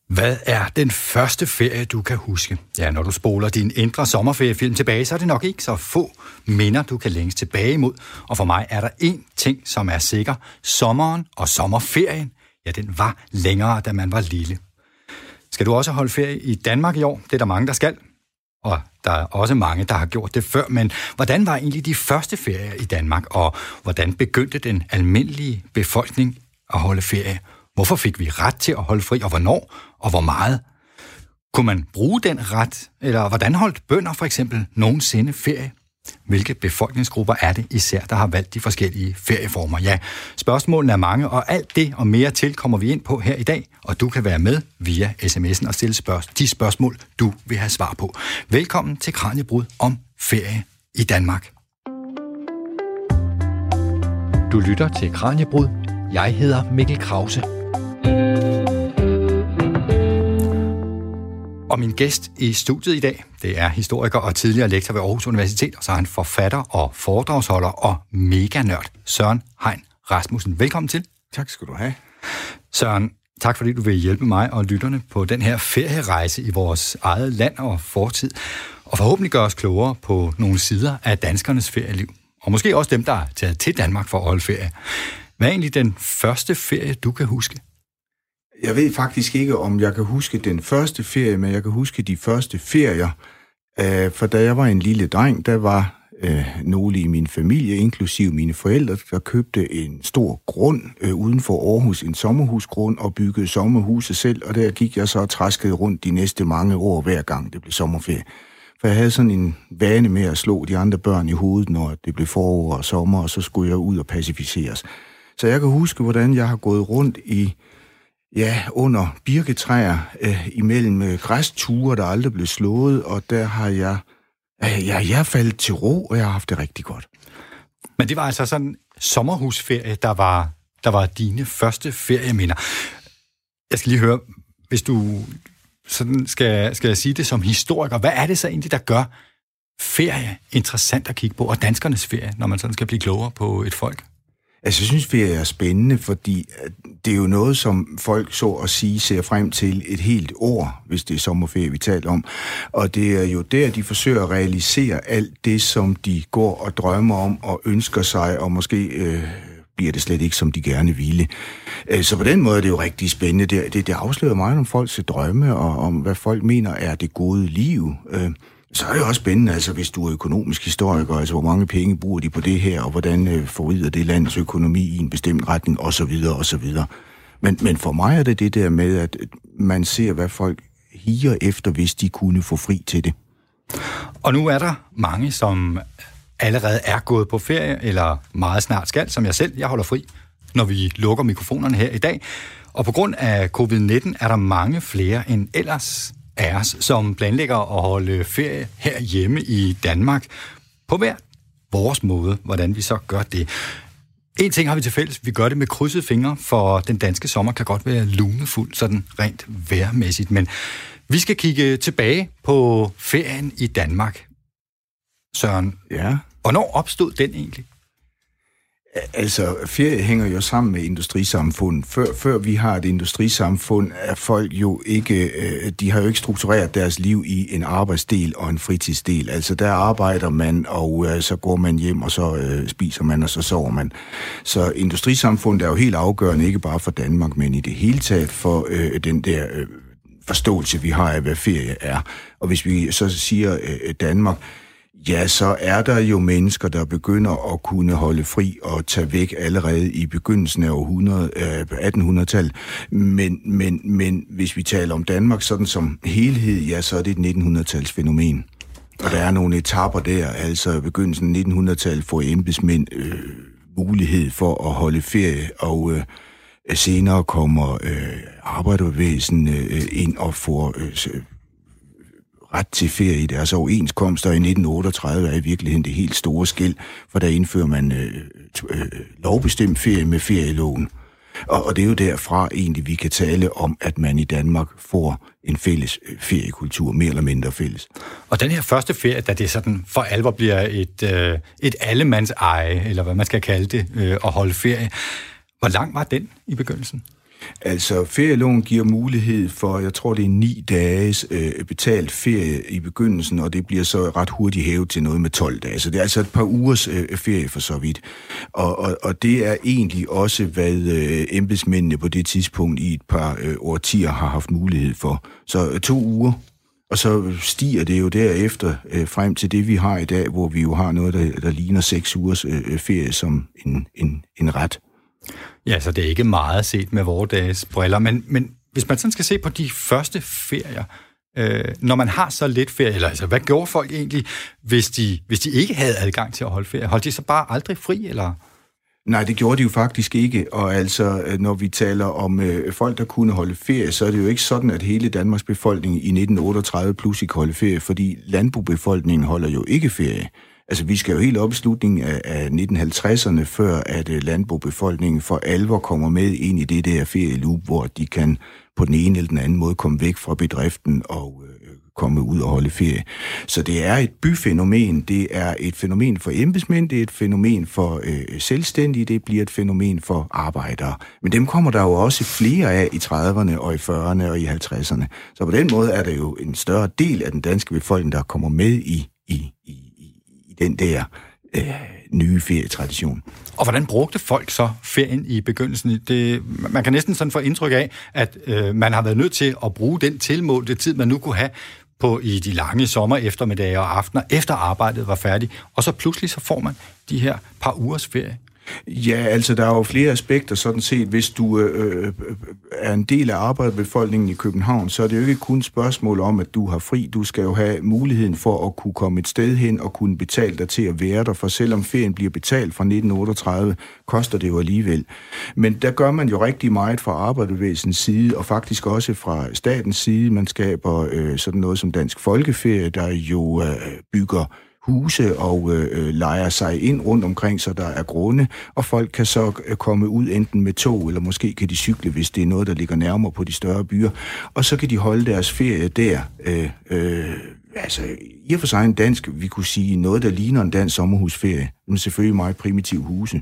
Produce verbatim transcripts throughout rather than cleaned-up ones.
Hvad er den første ferie, du kan huske? Ja, når du spoler din indre sommerferiefilm tilbage, så er det nok ikke så få minder, du kan længes tilbage imod. Og for mig er der én ting, som er sikker. Sommeren og sommerferien, ja, den var længere, da man var lille. Skal du også holde ferie i Danmark i år? Det er der mange, der skal. Og der er også mange, der har gjort det før. Men hvordan var egentlig de første ferier i Danmark? Og hvordan begyndte den almindelige befolkning at holde ferie? Hvorfor fik vi ret til at holde fri, og hvornår, og hvor meget? Kunne man bruge den ret, eller hvordan holdt bønder for eksempel nogensinde ferie? Hvilke befolkningsgrupper er det især, der har valgt de forskellige ferieformer? Ja, spørgsmålene er mange, og alt det og mere til kommer vi ind på her i dag, og du kan være med via sms'en og stille spørg- de spørgsmål, du vil have svar på. Velkommen til Kraniebrud om ferie i Danmark. Du lytter til Kraniebrud. Jeg hedder Mikkel Krause. Og min gæst i studiet i dag, det er historiker og tidligere lektor ved Aarhus Universitet, og så er han forfatter og foredragsholder og meganørd, Søren Hein Rasmussen. Velkommen til. Tak skal du have. Søren, tak fordi du vil hjælpe mig og lytterne på den her ferierejse i vores eget land og fortid, og forhåbentlig gøre os klogere på nogle sider af danskernes ferieliv, og måske også dem, der er taget til Danmark for at holde ferie. Hvad er egentlig den første ferie, du kan huske? Jeg ved faktisk ikke, om jeg kan huske den første ferie, men jeg kan huske de første ferier. For da jeg var en lille dreng, der var øh, nogle i min familie, inklusive mine forældre, der købte en stor grund øh, uden for Aarhus, en sommerhusgrund, og byggede sommerhuset selv, og der gik jeg så og traskede rundt de næste mange år, hver gang det blev sommerferie. For jeg havde sådan en vane med at slå de andre børn i hovedet, når det blev forår og sommer, og så skulle jeg ud og pacificeres. Så jeg kan huske, hvordan jeg har gået rundt i Ja, under birketræer, øh, imellem øh, græsture, der aldrig blev slået, og der har jeg, øh, jeg, jeg er faldet til ro, og jeg har haft det rigtig godt. Men det var altså sådan en sommerhusferie, der var, der var dine første ferieminder. Jeg skal lige høre, hvis du sådan skal, skal jeg sige det som historiker, hvad er det så egentlig, der gør ferie interessant at kigge på, og danskernes ferie, når man sådan skal blive klogere på et folk? Altså, jeg synes, ferie er spændende, fordi det er jo noget, som folk så at sige ser frem til et helt år, hvis det er sommerferie, vi taler om. Og det er jo der, de forsøger at realisere alt det, som de går og drømmer om og ønsker sig, og måske øh, bliver det slet ikke, som de gerne ville. Så på den måde er det jo rigtig spændende. Det, det, det afslører meget om folks drømme, og om hvad folk mener er det gode liv. Så er det også spændende, altså hvis du er økonomisk historiker, altså hvor mange penge bruger de på det her, og hvordan øh, forrider det landets økonomi i en bestemt retning, osv., osv. Men, men for mig er det det der med, at man ser, hvad folk higer efter, hvis de kunne få fri til det. Og nu er der mange, som allerede er gået på ferie, eller meget snart skal, som jeg selv. Jeg holder fri, når vi lukker mikrofonerne her i dag. Og på grund af covid nitten er der mange flere end ellers af os, som planlægger at holde ferie herhjemme i Danmark på hver vores måde, hvordan vi så gør det. En ting har vi til fælles, vi gør det med krydsede fingre, for den danske sommer kan godt være lunefuld, sådan rent vejrmæssigt, men vi skal kigge tilbage på ferien i Danmark. Søren, ja. Hvornår opstod den egentlig? Altså, ferie hænger jo sammen med industrisamfundet. Før, før vi har et industrisamfund, er folk jo ikke, de har jo ikke struktureret deres liv i en arbejdsdel og en fritidsdel. Altså, der arbejder man, og øh, så går man hjem, og så øh, spiser man, og så sover man. Så industrisamfundet er jo helt afgørende, ikke bare for Danmark, men i det hele taget for øh, den der øh, forståelse, vi har af, hvad ferie er. Og hvis vi så siger øh, Danmark, ja, så er der jo mennesker, der begynder at kunne holde fri og tage væk allerede i begyndelsen af århundrede, øh, attenhundredetallet. Men, men, men hvis vi taler om Danmark sådan som helhed, ja, så er det et nittenhundredetalls fænomen. Og der er nogle etapper der, altså begyndelsen af nittenhundredetallet får embedsmænd øh, mulighed for at holde ferie, og øh, senere kommer øh, arbejderbevægelsen øh, ind og får Øh, ret til ferie i deres overenskomster. I nitten otteogtredive er i virkeligheden det helt store skel, for der indfører man øh, øh, lovbestemt ferie med ferieloven. Og, og det er jo derfra egentlig, vi kan tale om, at man i Danmark får en fælles feriekultur, mere eller mindre fælles. Og den her første ferie, da det sådan for alvor bliver et, øh, et allemandseje, eller hvad man skal kalde det, øh, at holde ferie, hvor lang var den i begyndelsen? Altså, ferieloven giver mulighed for, jeg tror, det er ni dages øh, betalt ferie i begyndelsen, og det bliver så ret hurtigt hævet til noget med tolv dage. Så det er altså et par ugers øh, ferie for så vidt. Og, og, og det er egentlig også, hvad øh, embedsmændene på det tidspunkt i et par øh, årtier har haft mulighed for. Så øh, to uger, og så stiger det jo derefter øh, frem til det, vi har i dag, hvor vi jo har noget, der, der ligner seks ugers øh, ferie som en, en, en ret. Ja, så det er ikke meget set med vore dages briller, men, men hvis man sådan skal se på de første ferier, øh, når man har så lidt ferie, eller altså, hvad gjorde folk egentlig, hvis de, hvis de ikke havde adgang til at holde ferie? Holdt de så bare aldrig fri, eller? Nej, det gjorde de jo faktisk ikke, og altså, når vi taler om øh, folk, der kunne holde ferie, så er det jo ikke sådan, at hele Danmarks befolkning i nitten otteogtredive pludselig kan holde ferie, fordi landbobefolkningen holder jo ikke ferie. Altså, vi skal jo helt op i slutningen af, af nitten halvtredserne, før at uh, landbobefolkningen for alvor kommer med ind i det der ferieloop, hvor de kan på den ene eller den anden måde komme væk fra bedriften og uh, komme ud og holde ferie. Så det er et byfænomen, det er et fænomen for embedsmænd, det er et fænomen for uh, selvstændige, det bliver et fænomen for arbejdere. Men dem kommer der jo også flere af i trediverne og i fyrrerne og i halvtredserne. Så på den måde er der jo en større del af den danske befolkning, der kommer med i, i, i den der øh, nye ferietradition. Og hvordan brugte folk så ferien i begyndelsen? Det, man kan næsten sådan få indtryk af, at øh, man har været nødt til at bruge den tilmålte tid, man nu kunne have på i de lange sommer eftermiddage og aftener, efter arbejdet var færdigt. Og så pludselig så får man de her par ugers ferie. Ja, altså der er jo flere aspekter sådan set. Hvis du øh, er en del af arbejderbefolkningen i København, så er det jo ikke kun et spørgsmål om, at du har fri. Du skal jo have muligheden for at kunne komme et sted hen og kunne betale dig til at være der, for selvom ferien bliver betalt fra nitten otteogtredive, koster det jo alligevel. Men der gør man jo rigtig meget fra arbejderbevægelsens side, og faktisk også fra statens side. Man skaber øh, sådan noget som Dansk Folkeferie, der jo øh, bygger huse og øh, lejer sig ind rundt omkring, så der er grunde, og folk kan så øh, komme ud enten med tog, eller måske kan de cykle, hvis det er noget, der ligger nærmere på de større byer, og så kan de holde deres ferie der. Øh, øh, altså, i og for sig en dansk, vi kunne sige noget, der ligner en dansk sommerhusferie, men selvfølgelig meget primitiv huse,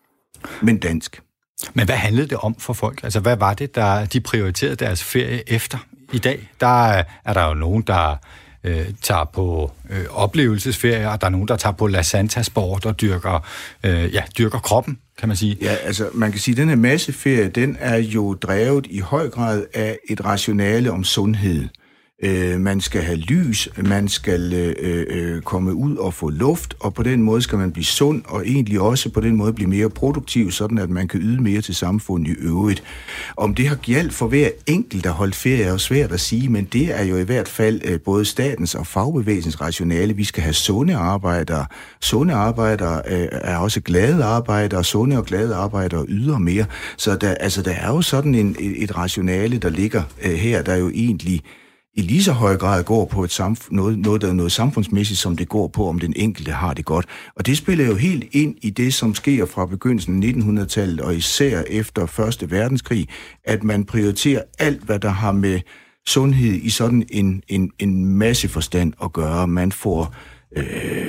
men dansk. Men hvad handlede det om for folk? Altså, hvad var det, der de prioriterede deres ferie efter? I dag, der er der jo nogen, der øh, tager på øh, oplevelsesferie, og der er nogen, der tager på La Santa-sport og dyrker, øh, ja, dyrker kroppen, kan man sige. Ja, altså, man kan sige, at den her masseferie, den er jo drevet i høj grad af et rationale om sundhed. Øh, man skal have lys, man skal øh, øh, komme ud og få luft, og på den måde skal man blive sund, og egentlig også på den måde blive mere produktiv, sådan at man kan yde mere til samfundet i øvrigt. Om det har gjaldt for hver enkelt, der holdt ferie, er jo svært at sige, men det er jo i hvert fald øh, både statens og fagbevægelsens rationale. Vi skal have sunde arbejdere. Sunde arbejdere øh, er også glade arbejdere, sunde og glade arbejdere yder mere. Så der, altså, der er jo sådan en, et, et rationale, der ligger øh, her, der jo egentlig i lige så høj grad går på et samf- noget, noget, der er noget samfundsmæssigt, som det går på, om den enkelte har det godt. Og det spiller jo helt ind i det, som sker fra begyndelsen af nitten hundrede-tallet, og især efter Første Verdenskrig, at man prioriterer alt, hvad der har med sundhed i sådan en, en, en masse forstand at gøre. Man får øh,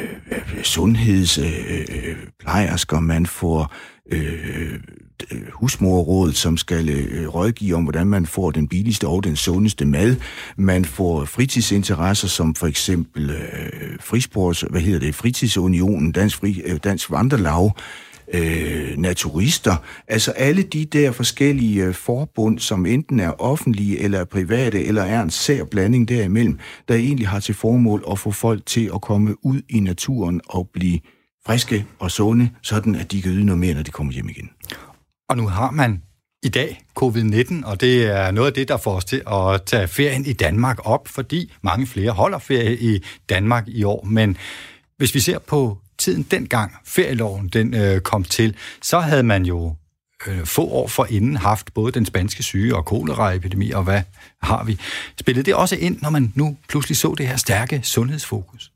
sundhedsplejersker, øh, man får øh, husmorråd, som skal øh, rådgive om, hvordan man får den billigste og den sundeste mad. Man får fritidsinteresser, som for eksempel øh, frisports, hvad hedder det, fritidsunionen, Dansk, Fri, øh, Dansk Vandrelaug, øh, naturister. Altså alle de der forskellige øh, forbund, som enten er offentlige eller private, eller er en sær blanding derimellem, der egentlig har til formål at få folk til at komme ud i naturen og blive friske og sunde, sådan at de kan yde noget mere, når de kommer hjem igen. Og nu har man i dag covid nitten, og det er noget af det, der får os til at tage ferien i Danmark op, fordi mange flere holder ferie i Danmark i år. Men hvis vi ser på tiden dengang ferieloven den øh, kom til, så havde man jo øh, få år forinden haft både den spanske syge og koleraepidemi, og hvad har vi? Spillede det også ind, når man nu pludselig så det her stærke sundhedsfokus?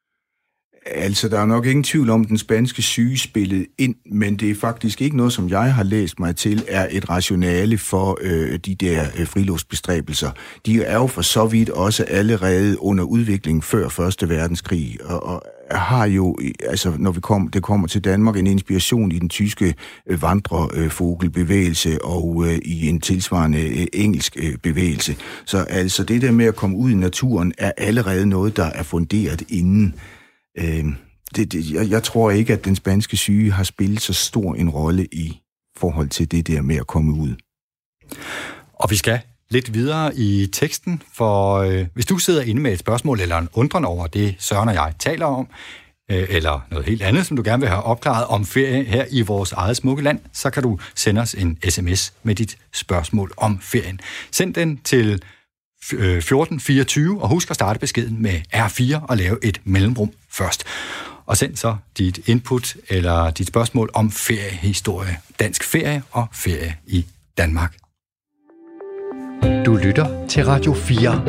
Altså, der er nok ingen tvivl om, at den spanske syge spillede ind, men det er faktisk ikke noget, som jeg har læst mig til, er et rationale for øh, de der øh, friluftsbestræbelser. De er jo for så vidt også allerede under udvikling før Første Verdenskrig, og, og har jo, altså når vi kom, det kommer til Danmark, en inspiration i den tyske øh, vandrefogelbevægelse og øh, i en tilsvarende øh, engelsk øh, bevægelse. Så altså det der med at komme ud i naturen er allerede noget, der er funderet inden. Øh, det, det, jeg, jeg tror ikke, at den spanske syge har spillet så stor en rolle i forhold til det der med at komme ud. Og vi skal lidt videre i teksten, for øh, hvis du sidder inde med et spørgsmål eller en undren over det, Søren og jeg taler om, øh, eller noget helt andet, som du gerne vil have opklaret om ferie her i vores eget smukke land, så kan du sende os en sms med dit spørgsmål om ferien. Send den til fjorten fireogtyve, og husk at starte beskeden med R fire og lave et mellemrum først. Og send så dit input eller dit spørgsmål om feriehistorie, dansk ferie og ferie i Danmark. Du lytter til Radio fire.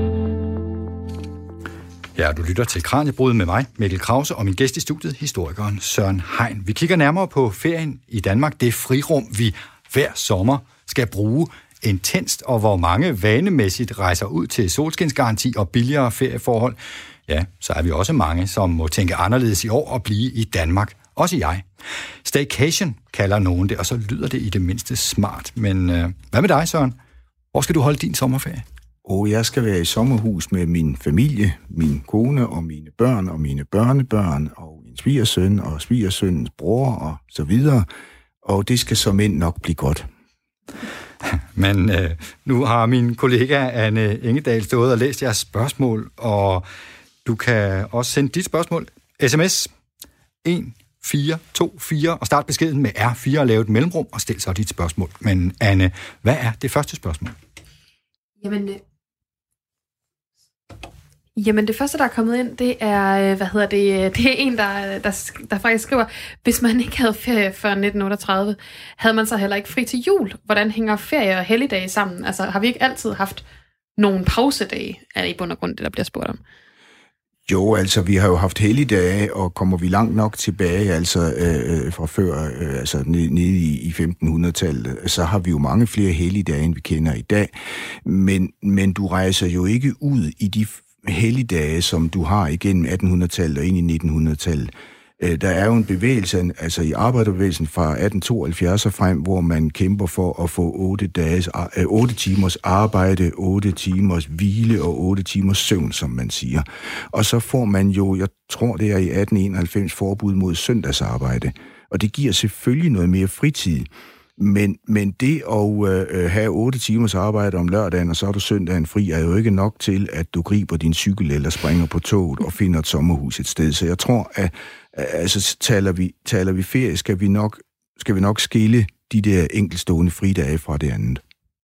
Ja, du lytter til Kraniebrud med mig, Mikkel Krause, og min gæst i studiet, historikeren Søren Hein. Vi kigger nærmere på ferien i Danmark, det frirum, vi hver sommer skal bruge intenst, og hvor mange vanemæssigt rejser ud til solskinsgaranti og billigere ferieforhold. Ja, så er vi også mange, som må tænke anderledes i år og blive i Danmark. Også jeg. Staycation kalder nogen det, og så lyder det i det mindste smart. Men øh, hvad med dig, Søren? Hvor skal du holde din sommerferie? Og jeg skal være i sommerhus med min familie, min kone og mine børn og mine børnebørn og min svigersøn og svigersønnens bror og så videre. Og det skal som end nok blive godt. Men øh, nu har min kollega Anne Engedal stået og læst jeres spørgsmål, og du kan også sende dit spørgsmål. sms en fire to fire og start beskeden med R fire og lave et mellemrum og stil så dit spørgsmål. Men Anne, hvad er det første spørgsmål? Jamen, øh, jamen det første, der er kommet ind, det er, hvad hedder det, det er en, der, der, der faktisk skriver, hvis man ikke havde ferie før nitten otteogtredive, havde man så heller ikke fri til jul. Hvordan hænger ferie og helligdage sammen? Altså, har vi ikke altid haft nogle pausedage, er i bund og grund det, der bliver spurgt om? Jo, altså vi har jo haft helligdage, og kommer vi langt nok tilbage, altså øh, fra før, øh, altså nede, nede i, i femten hundrede-tallet, så har vi jo mange flere helligdage, end vi kender i dag. Men, men du rejser jo ikke ud i de helligdage, som du har igennem attenhundredetallet og ind i nitten hundrede-tallet. Der er jo en bevægelse, altså i arbejderbevægelsen fra atten tooghalvfjerds og frem, hvor man kæmper for at få otte, dages, otte timers arbejde, otte timers hvile og otte timers søvn, som man siger. Og så får man jo, jeg tror det er i atten enoghalvfems, forbud mod søndagsarbejde. Og det giver selvfølgelig noget mere fritid. Men, men det at øh, have otte timers arbejde om lørdagen, og så er du søndagen fri, er jo ikke nok til, at du griber din cykel eller springer på toget og finder et sommerhus et sted. Så jeg tror, at altså, taler, vi, taler vi ferie, skal vi, nok, skal vi nok skille de der enkeltstående fridage fra det andet.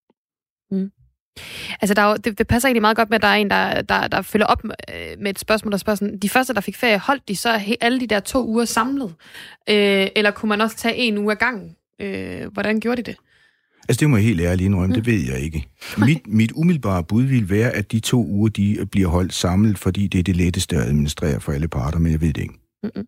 Mm. Altså, der er jo, det, det passer egentlig meget godt med, at der er en, der, der, der følger op med et spørgsmål, der spørger sådan, de første, der fik ferie, holdt de så alle de der to uger samlet? Øh, eller kunne man også tage en uge ad gangen? Øh, hvordan gjorde de det? Altså, det må jeg helt ærligt indrømme, mm. det ved jeg ikke. Mit, mit umiddelbare bud vil være, at de to uger, de bliver holdt samlet, fordi det er det letteste at administrere for alle parter, men jeg ved det ikke. Mm-mm.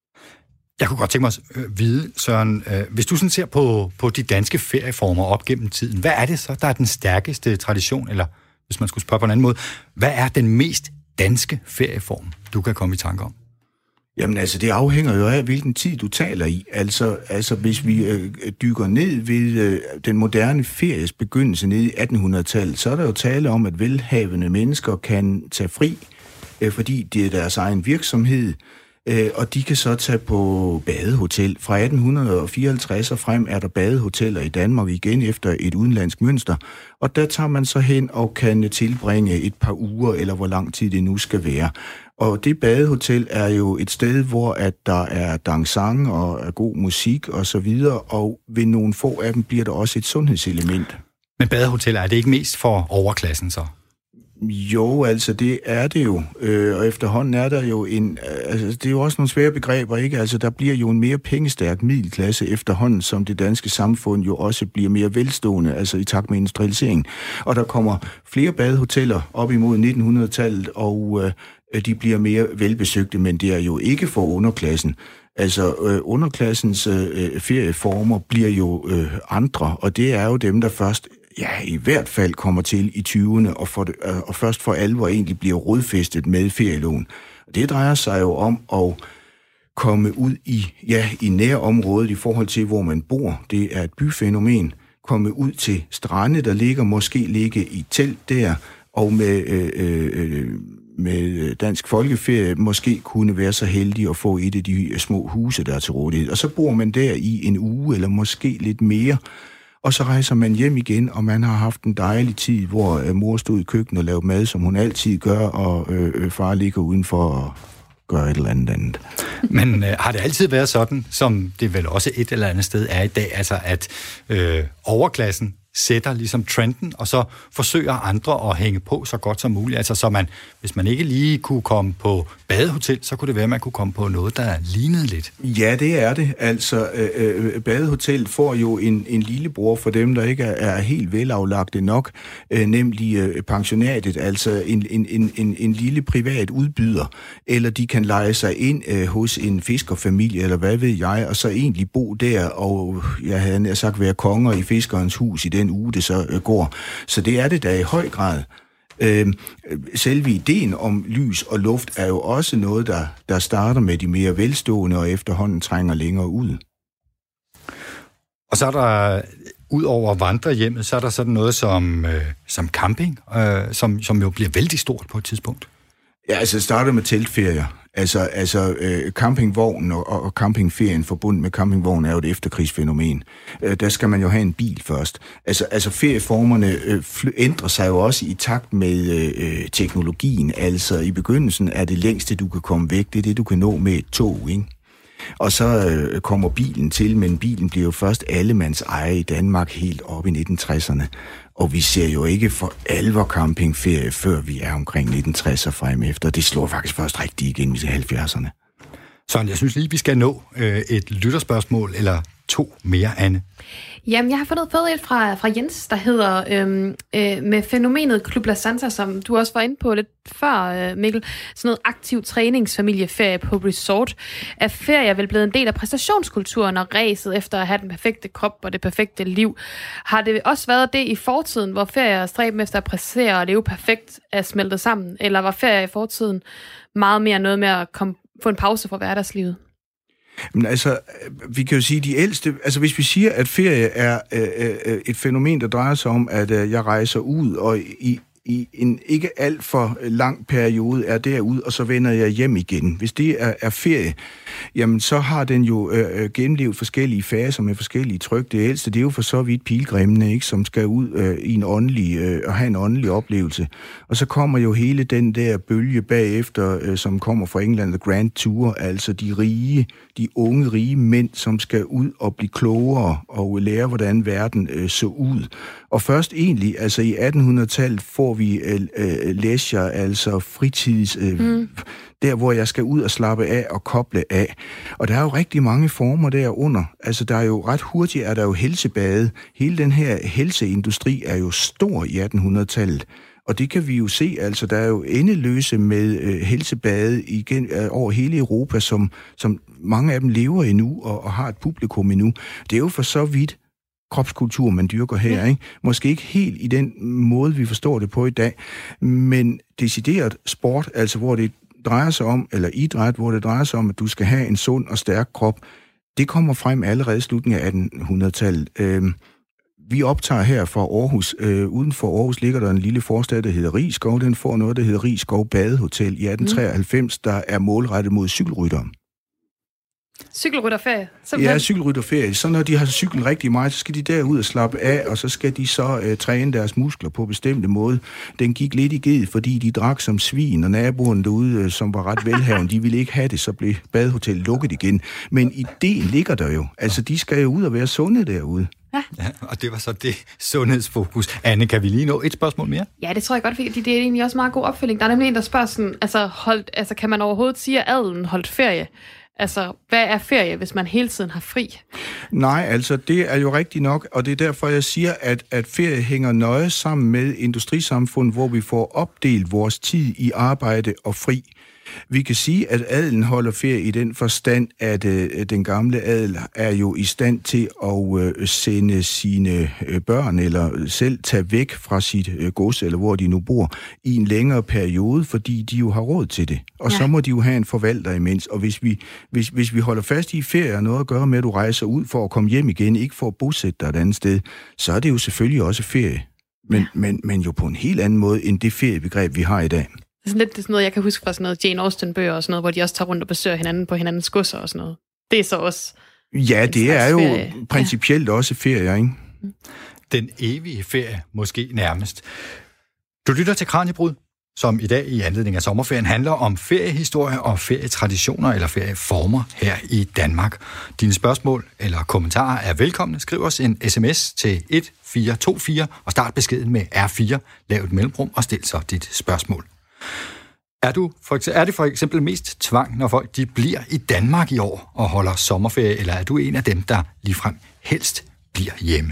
Jeg kunne godt tænke mig at vide, Søren, hvis du sådan ser på, på de danske ferieformer op gennem tiden, hvad er det så, der er den stærkeste tradition, eller hvis man skulle spørge på en anden måde, hvad er den mest danske ferieform, du kan komme i tanke om? Jamen altså, det afhænger jo af, hvilken tid du taler i. Altså, altså hvis vi øh, dykker ned ved øh, den moderne feries begyndelse ned i attenhundredetallet, så er der jo tale om, at velhavende mennesker kan tage fri, øh, fordi det er deres egen virksomhed, øh, og de kan så tage på badehotel. Fra atten fireoghalvtreds og frem er der badehoteller i Danmark igen efter et udenlandsk mønster, og der tager man så hen og kan tilbringe et par uger, eller hvor lang tid det nu skal være. Og det badehotel er jo et sted, hvor at der er dansang og er god musik og så videre, og ved nogle få af dem bliver der også et sundhedselement. Men badehoteller, er det ikke mest for overklassen så? Jo, altså det er det jo, øh, og efterhånden er der jo en, altså det er jo også nogle svære begreber, ikke? Altså der bliver jo en mere pengestærk middelklasse efterhånden, som det danske samfund jo også bliver mere velstående, altså i takt med industrialisering. Og der kommer flere badehoteller op imod nitten hundrede-tallet, og øh, de bliver mere velbesøgte, men det er jo ikke for underklassen. Altså øh, underklassens øh, ferieformer bliver jo øh, andre, og det er jo dem, der først ja, i hvert fald kommer til i tyverne, og, for det, øh, og først for alvor egentlig bliver rodfæstet med ferieloven. Det drejer sig jo om at komme ud i, ja, i nærområdet i forhold til, hvor man bor. Det er et byfænomen. Komme ud til strande, der ligger, måske ligge i telt der, og med, øh, øh, med Dansk Folkeferie måske kunne være så heldig at få et af de små huse, der er til rådighed. Og så bor man der i en uge, eller måske lidt mere, og så rejser man hjem igen, og man har haft en dejlig tid, hvor øh, mor stod i køkkenet og lavede mad, som hun altid gør, og øh, far ligger udenfor og gør et eller andet andet. Men øh, har det altid været sådan, som det vel også et eller andet sted er i dag, altså at øh, overklassen sætter ligesom trenden, og så forsøger andre at hænge på så godt som muligt. Altså så man, hvis man ikke lige kunne komme på badehotel, så kunne det være, at man kunne komme på noget, der lignede lidt. Ja, det er det. Altså, øh, badehotel får jo en, en lillebror for dem, der ikke er, er helt velaflagte nok, øh, nemlig øh, pensionatet, altså en, en, en, en, en lille privat udbyder, eller de kan leje sig ind øh, hos en fiskerfamilie, eller hvad ved jeg, og så egentlig bo der, og jeg havde nær sagt være konger i fiskerens hus i den uge, det så øh, går. Så det er det da i høj grad. Øh, selve ideen om lys og luft er jo også noget, der, der starter med de mere velstående og efterhånden trænger længere ud. Og så er der, ud over vandrehjemmet, så er der sådan noget som, øh, som camping, øh, som, som jo bliver vældig stort på et tidspunkt. Ja, altså det starter med teltferier. Altså, altså øh, campingvognen og, og campingferien forbundet med campingvognen er jo et efterkrigsfænomen. Øh, der skal man jo have en bil først. Altså, altså ferieformerne øh, fly, ændrer sig jo også i takt med øh, teknologien. Altså i begyndelsen er det længste, du kan komme væk, det er det, du kan nå med et tog, ikke? Og så øh, kommer bilen til, men bilen bliver jo først allemands eje i Danmark helt op i nitten tresserne. Og vi ser jo ikke for alvor campingferie, før vi er omkring nitten tres og frem efter. Det slår faktisk først rigtig igen i halvfjerdserne. Så jeg synes lige, vi skal nå øh, et lytterspørgsmål eller to mere, Anne. Jamen, jeg har fundet fået et fra, fra Jens, der hedder øhm, øh, med fænomenet Club La Santa, som du også var inde på lidt før, øh, Mikkel. Sådan noget aktiv træningsfamilieferie på resort. Er ferie vel blevet en del af præstationskulturen og ræset efter at have den perfekte krop og det perfekte liv? Har det også været det i fortiden, hvor ferie og stræben efter at præstere og leve perfekt er smeltet sammen? Eller var ferie i fortiden meget mere noget med at komme, få en pause fra hverdagslivet? Men altså, vi kan jo sige, de ældste, altså hvis vi siger, at ferie er øh, øh, et fænomen, der drejer sig om, at øh, jeg rejser ud, og i, i en ikke alt for lang periode er derude, og så vender jeg hjem igen. Hvis det er, er ferie, jamen så har den jo øh, gennemlevet forskellige faser med forskellige tryk. Det ældste, det er jo for så vidt pilgrimene, ikke, som skal ud øh, i en åndelig, øh, og have en åndelig oplevelse. Og så kommer jo hele den der bølge bagefter, øh, som kommer fra England, The Grand Tour, altså de rige, de unge rige mænd, som skal ud og blive klogere og lære, hvordan verden øh, så ud. Og først egentlig, altså i attenhundredetallet, får vi øh, øh, leisure, altså fritids, øh, mm. der hvor jeg skal ud og slappe af og koble af. Og der er jo rigtig mange former derunder. Altså der er jo ret hurtigt, er der jo helsebade. Hele den her helseindustri er jo stor i attenhundredetallet. Og det kan vi jo se, altså der er jo endeløse med øh, helsebade igen, øh, over hele Europa, som, som mange af dem lever endnu og, og har et publikum endnu. Det er jo for så vidt kropskultur, man dyrker her, ikke? Måske ikke helt i den måde, vi forstår det på i dag, men decideret sport, altså hvor det drejer sig om, eller idræt, hvor det drejer sig om, at du skal have en sund og stærk krop, det kommer frem allerede i slutningen af attenhundredetallet. Øh, Vi optager her fra Aarhus. Øh, uden for Aarhus ligger der en lille forstad, der hedder Rigskov. Den får noget, der hedder Rigskov Badehotel i atten treoghalvfems, der er målrettet mod cykelryttere. Cykelrytterferie? Simpelthen. Ja, cykelrytterferie. Så når de har cyklet rigtig meget, så skal de derud og slappe af, og så skal de så øh, træne deres muskler på bestemte måde. Den gik lidt i ged, fordi de drak som svin, og naboerne derude, øh, som var ret velhavende, de ville ikke have det, så blev badehotellet lukket igen. Men ideen ligger der jo. Altså, de skal jo ud og være sunde derude. Ja. Ja, og det var så det sundhedsfokus. Anne, kan vi lige nå et spørgsmål mere? Ja, det tror jeg godt, fordi det er egentlig også meget god opfølging. Der er nemlig en, der spørger sådan, altså, holdt, altså kan man overhovedet sige, at adelen holdt ferie? Altså, hvad er ferie, hvis man hele tiden har fri? Nej, altså, det er jo rigtigt nok, og det er derfor, jeg siger, at, at ferie hænger nøje sammen med industrisamfundet, hvor vi får opdelt vores tid i arbejde og fri. Vi kan sige, at adelen holder ferie i den forstand, at øh, den gamle adel er jo i stand til at øh, sende sine øh, børn eller selv tage væk fra sit øh, gods, eller hvor de nu bor, i en længere periode, fordi de jo har råd til det. Og ja. Så må de jo have en forvalter imens. Og hvis vi, hvis, hvis vi holder fast i ferie og noget at gøre med, at du rejser ud for at komme hjem igen, ikke for at bosætte dig et andet sted, så er det jo selvfølgelig også ferie. Men, ja. men, men jo på en helt anden måde, end det feriebegreb, vi har i dag. Det er sådan lidt det er sådan noget, jeg kan huske fra sådan noget Jane Austen-bøger og sådan noget, hvor de også tager rundt og besøger hinanden på hinandens godser og sådan noget. Det er så også... Ja, det er jo ferie. Principielt ja. Også ferie, ikke? Den evige ferie, måske nærmest. Du lytter til Kraniebrud, som i dag i anledning af sommerferien handler om feriehistorie og ferietraditioner eller ferieformer her i Danmark. Dine spørgsmål eller kommentarer er velkomne. Skriv os en sms til et fire to fire og start beskeden med R fire. Lav et mellemrum og stil så dit spørgsmål. Er, du for eksempel, er det for eksempel mest tvang, når folk de bliver i Danmark i år og holder sommerferie, eller er du en af dem, der ligefrem helst bliver hjemme?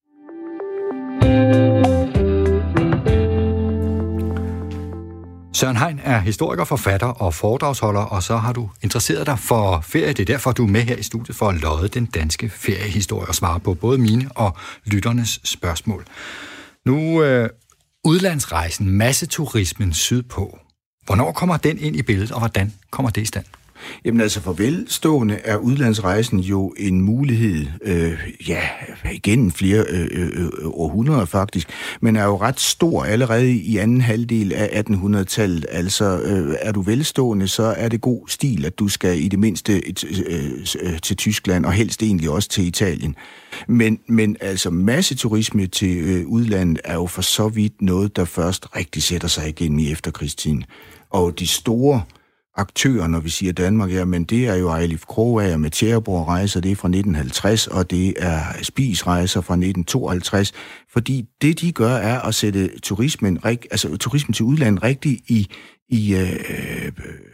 Søren Hein er historiker, forfatter og foredragsholder, og så har du interesseret dig for ferie. Det er derfor, du er med her i studiet for at lodde den danske feriehistorie og svare på både mine og lytternes spørgsmål. Nu øh, udlandsrejsen, masseturismen sydpå. Hvornår kommer den ind i billedet, og hvordan kommer det i stand? Jamen altså, for velstående er udlandsrejsen jo en mulighed, øh, ja, igennem flere øh, øh, århundreder faktisk, men er jo ret stor allerede i anden halvdel af attenhundredetallet. Altså, øh, er du velstående, så er det god stil, at du skal i det mindste et, øh, til Tyskland, og helst egentlig også til Italien. Men, men altså, masseturisme til øh, udlandet er jo for så vidt noget, der først rigtig sætter sig igennem i efterkrigstiden. Og de store aktører, når vi siger Danmark, ja, men det er jo Ejlif Krogager med Tjæreborg-rejser, det er fra nitten halvtreds, og det er Spies-rejser fra nitten tooghalvtreds, fordi det, de gør, er at sætte turismen, altså turismen til udlandet rigtig i, i øh,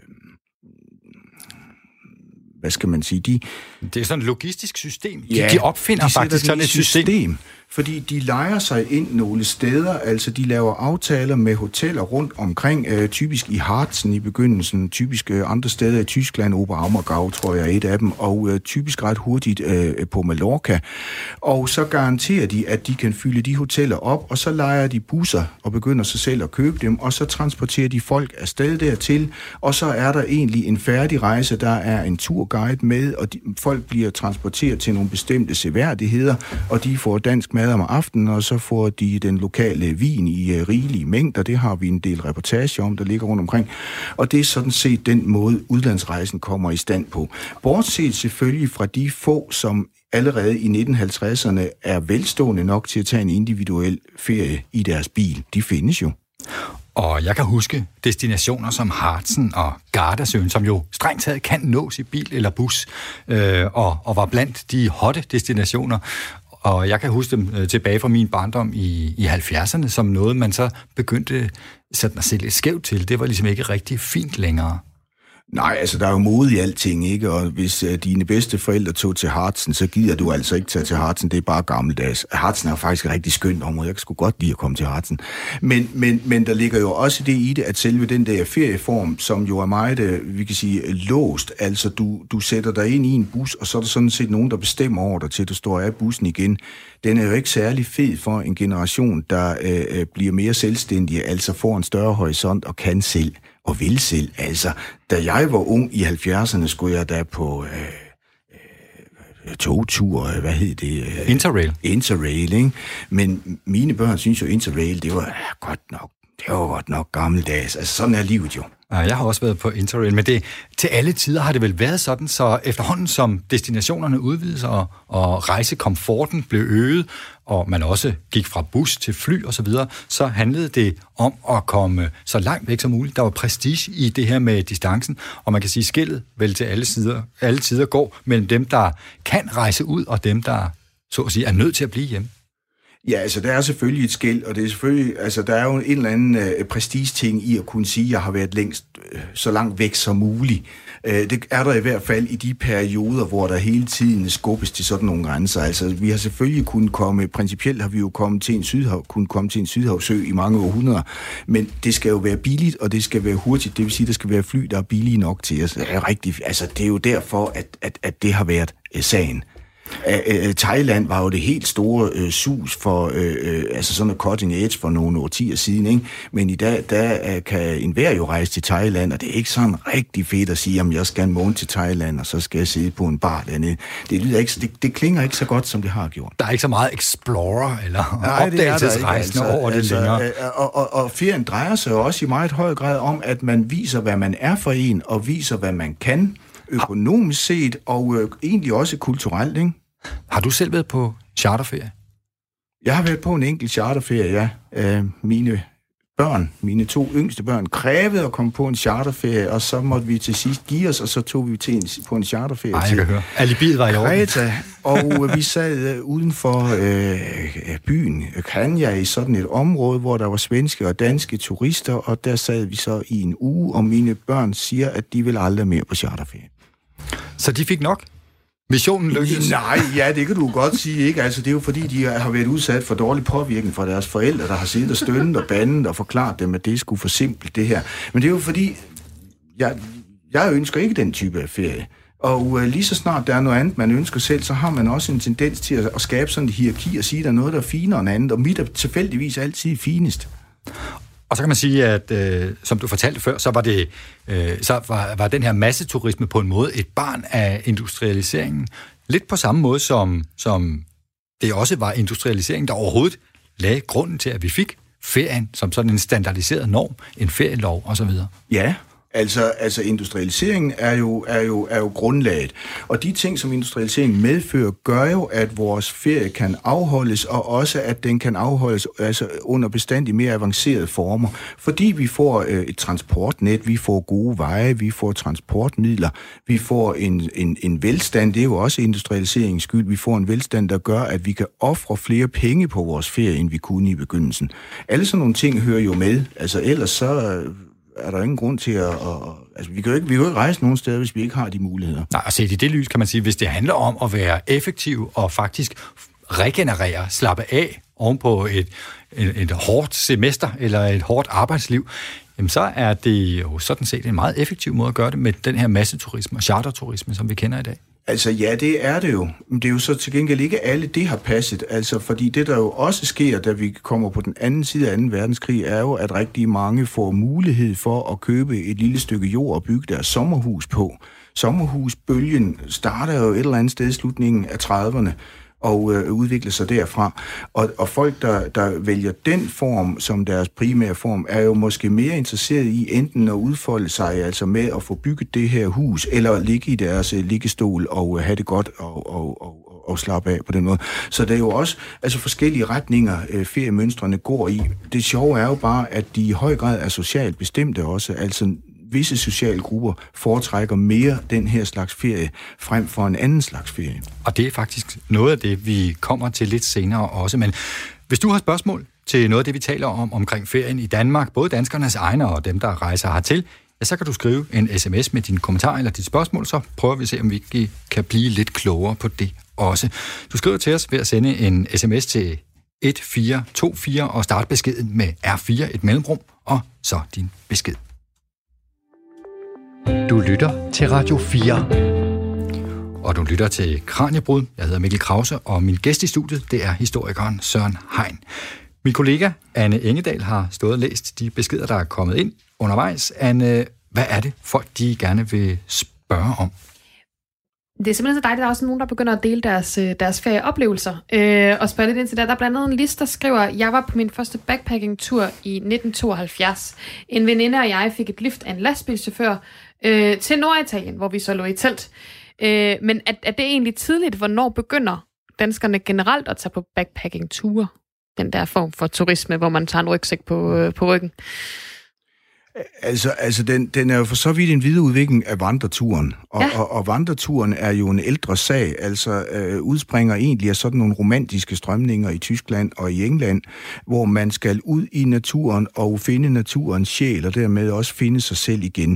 hvad skal man sige, de... Det er sådan et logistisk system. De, ja, de opfinder de faktisk sådan et system. system. Fordi de lejer sig ind nogle steder, altså de laver aftaler med hoteller rundt omkring, øh, typisk i Harzen i begyndelsen, typisk øh, andre steder i Tyskland, Oberammergau, tror jeg er et af dem, og øh, typisk ret hurtigt øh, på Mallorca. Og så garanterer de, at de kan fylde de hoteller op, og så lejer de busser og begynder sig selv at købe dem, og så transporterer de folk afsted dertil, og så er der egentlig en færdig rejse, der er en turguide med, og de, folk bliver transporteret til nogle bestemte seværdigheder, og de får dansk mad om aftenen, og så får de den lokale vin i uh, rigelige mængder. Det har vi en del reportage om, der ligger rundt omkring. Og det er sådan set den måde, udlandsrejsen kommer i stand på. Bortset selvfølgelig fra de få, som allerede i nitten halvtredserne er velstående nok til at tage en individuel ferie i deres bil. De findes jo. Og jeg kan huske destinationer som Harzen og Gardasøen, som jo strengt taget kan nås i bil eller bus, øh, og, og var blandt de hotte destinationer. Og jeg kan huske dem øh, tilbage fra min barndom i, i halvfjerdserne, som noget, man så begyndte sådan at se lidt skævt til. Det var ligesom ikke rigtig fint længere. Nej, altså der er jo mode i alting, ikke? Og hvis uh, dine bedste forældre tog til Harzen, så gider du altså ikke tage til Harzen. Det er bare gammeldags. Harzen er jo faktisk et rigtig skønt område. Jeg kan sgu godt lide at komme til Harzen. Men, men, men der ligger jo også det i det, at selve den der ferieform, som jo er meget, vi kan sige, låst. Altså du, du sætter dig ind i en bus, og så er der sådan set nogen, der bestemmer over dig til, du står af bussen igen. Den er jo ikke særlig fed for en generation, der øh, bliver mere selvstændige, altså får en større horisont og kan selv. Og vil selv. Altså, da jeg var ung i halvfjerdserne, skulle jeg da på øh, øh, togtur, hvad hed det? Øh, Interrail. Interrail, ikke? Men mine børn synes jo, Interrail, det var ja, godt nok, det var godt nok gammeldags. Altså, sådan er livet jo. Jeg har også været på Interrail, men det, til alle tider har det vel været sådan, så efterhånden som destinationerne udvides og, og rejsekomforten blev øget, og man også gik fra bus til fly og så videre, så handlede det om at komme så langt væk som muligt. Der var prestige i det her med distancen, og man kan sige, skillet vel til alle sider, alle tider går mellem dem, der kan rejse ud, og dem, der så at sige, er nødt til at blive hjemme. Ja, altså der er selvfølgelig et skel, og det er selvfølgelig, altså der er jo en eller anden øh, prestige-ting i at kunne sige, at jeg har været længst øh, så langt væk som muligt. Det er der i hvert fald i de perioder, hvor der hele tiden skubbes til sådan nogle grænser. Altså, vi har selvfølgelig kunnet komme, principielt har vi jo kommet til en sydhav, kunnet komme til en sydhavsø i mange århundreder, men det skal jo være billigt, og det skal være hurtigt. Det vil sige, der skal være fly, der er billige nok til os. Det er rigtig, altså, det er jo derfor, at, at, at det har været uh, sagen. Uh, uh, Thailand var jo det helt store uh, sus for, uh, uh, altså sådan noget cutting edge for nogle årtier siden, ikke? Men i dag, der uh, kan enhver jo rejse til Thailand, og det er ikke sådan rigtig fedt at sige, at jeg skal en måned til Thailand, og så skal jeg sidde på en bar dernede. Det, lyder ikke, det, det klinger ikke så godt, som det har gjort. Der er ikke så meget explorer eller opdagelsesrejsende altså, over det altså, længere. Og, og, og ferien drejer sig også i meget høj grad om, at man viser, hvad man er for en, og viser, hvad man kan, økonomisk set, og øh, egentlig også kulturelt, ikke? Har du selv været på charterferie? Jeg har været på en enkelt charterferie, ja. Øh, mine børn, mine to yngste børn, krævede at komme på en charterferie, og så måtte vi til sidst give os, og så tog vi til en, på en charterferie. Ej, jeg kan høre. Alibiet var i orden. Kreta, og vi sad uden for øh, byen Kanya i sådan et område, hvor der var svenske og danske turister, og der sad vi så i en uge, og mine børn siger, at de vil aldrig mere på charterferie. Så de fik nok? Missionen lykkedes? Nej, ja, det kan du godt sige, ikke? Altså, det er jo fordi, de har været udsat for dårlig påvirkning fra deres forældre, der har siddet og stønnet og bandet og forklaret dem, at det skulle forsimple det her. Men det er jo fordi, jeg, jeg ønsker ikke den type af ferie. Og uh, lige så snart der er noget andet, man ønsker selv, så har man også en tendens til at, at skabe sådan en hierarki og sige, at der er noget, der er finere end andet, og mit er tilfældigvis altid finest. Og så kan man sige, at øh, som du fortalte før, så var det øh, så var, var den her masseturisme på en måde et barn af industrialiseringen. Lidt på samme måde, som, som det også var industrialiseringen, der overhovedet lagde grunden til, at vi fik ferien som sådan en standardiseret norm, en ferielov osv. Ja. Altså, altså industrialiseringen er jo, er, jo, er jo grundlaget. Og de ting, som industrialiseringen medfører, gør jo, at vores ferie kan afholdes, og også at den kan afholdes altså, under bestandigt mere avancerede former. Fordi vi får øh, et transportnet, vi får gode veje, vi får transportmidler, vi får en, en, en velstand, det er jo også industrialiseringens skyld, vi får en velstand, der gør, at vi kan ofre flere penge på vores ferie, end vi kunne i begyndelsen. Alle sådan nogle ting hører jo med. Altså ellers så er der ingen grund til at... at altså, vi kan jo ikke, vi kan jo ikke rejse nogen steder, hvis vi ikke har de muligheder. Nej, og set i det lys kan man sige, hvis det handler om at være effektiv og faktisk regenerere, slappe af ovenpå et, et, et hårdt semester eller et hårdt arbejdsliv, jamen så er det jo sådan set en meget effektiv måde at gøre det med den her masseturisme og charterturisme, som vi kender i dag. Altså ja, det er det jo. Men det er jo så til gengæld ikke alle, det har passet. Altså fordi det, der jo også sker, da vi kommer på den anden side af anden verdenskrig, er jo, at rigtig mange får mulighed for at købe et lille stykke jord og bygge deres sommerhus på. Sommerhusbølgen starter jo et eller andet sted i slutningen af trediverne og øh, udvikler sig derfra. Og, og folk, der, der vælger den form som deres primære form, er jo måske mere interesseret i enten at udfolde sig, altså med at få bygget det her hus, eller ligge i deres øh, liggestol og øh, have det godt og, og, og, og slappe af på den måde. Så der er jo også altså forskellige retninger, øh, feriemønstrene går i. Det sjove er jo bare, at de i høj grad er socialt bestemte også, altså visse sociale grupper foretrækker mere den her slags ferie frem for en anden slags ferie. Og det er faktisk noget af det, vi kommer til lidt senere også. Men hvis du har spørgsmål til noget af det, vi taler om omkring ferien i Danmark, både danskernes egne og dem, der rejser hertil, ja, så kan du skrive en sms med din kommentar eller dit spørgsmål, så prøver vi at se, om vi kan blive lidt klogere på det også. Du skriver til os ved at sende en sms til et fire to fire og start beskeden med R fire, et mellemrum, og så din besked. Du lytter til Radio fire. Og du lytter til Kraniebrud. Jeg hedder Mikkel Krause, og min gæst i studiet, det er historikeren Søren Hein. Min kollega Anne Engedal har stået og læst de beskeder, der er kommet ind undervejs. Anne, hvad er det folk, de gerne vil spørge om? Det er simpelthen så dejligt, at der er også nogen, der begynder at dele deres, deres ferieoplevelser. Øh, og spørge lidt ind til det. Der er blandt andet en liste, der skriver, jeg var på min første backpacking-tur i nitten tooghalvfjerds. En veninde og jeg fik et lift af en lastbilchauffør øh, til Norditalien, hvor vi så lå i telt. Øh, men er, er det egentlig tidligt? Hvornår begynder danskerne generelt at tage på backpacking-ture? Den der form for turisme, hvor man tager en rygsæk på, øh, på ryggen. Altså, altså den, den er jo for så vidt en videreudvikling af vandreturen, og, ja. og, og vandreturen er jo en ældre sag, altså øh, udspringer egentlig af sådan nogle romantiske strømninger i Tyskland og i England, hvor man skal ud i naturen og finde naturens sjæl, og dermed også finde sig selv igen.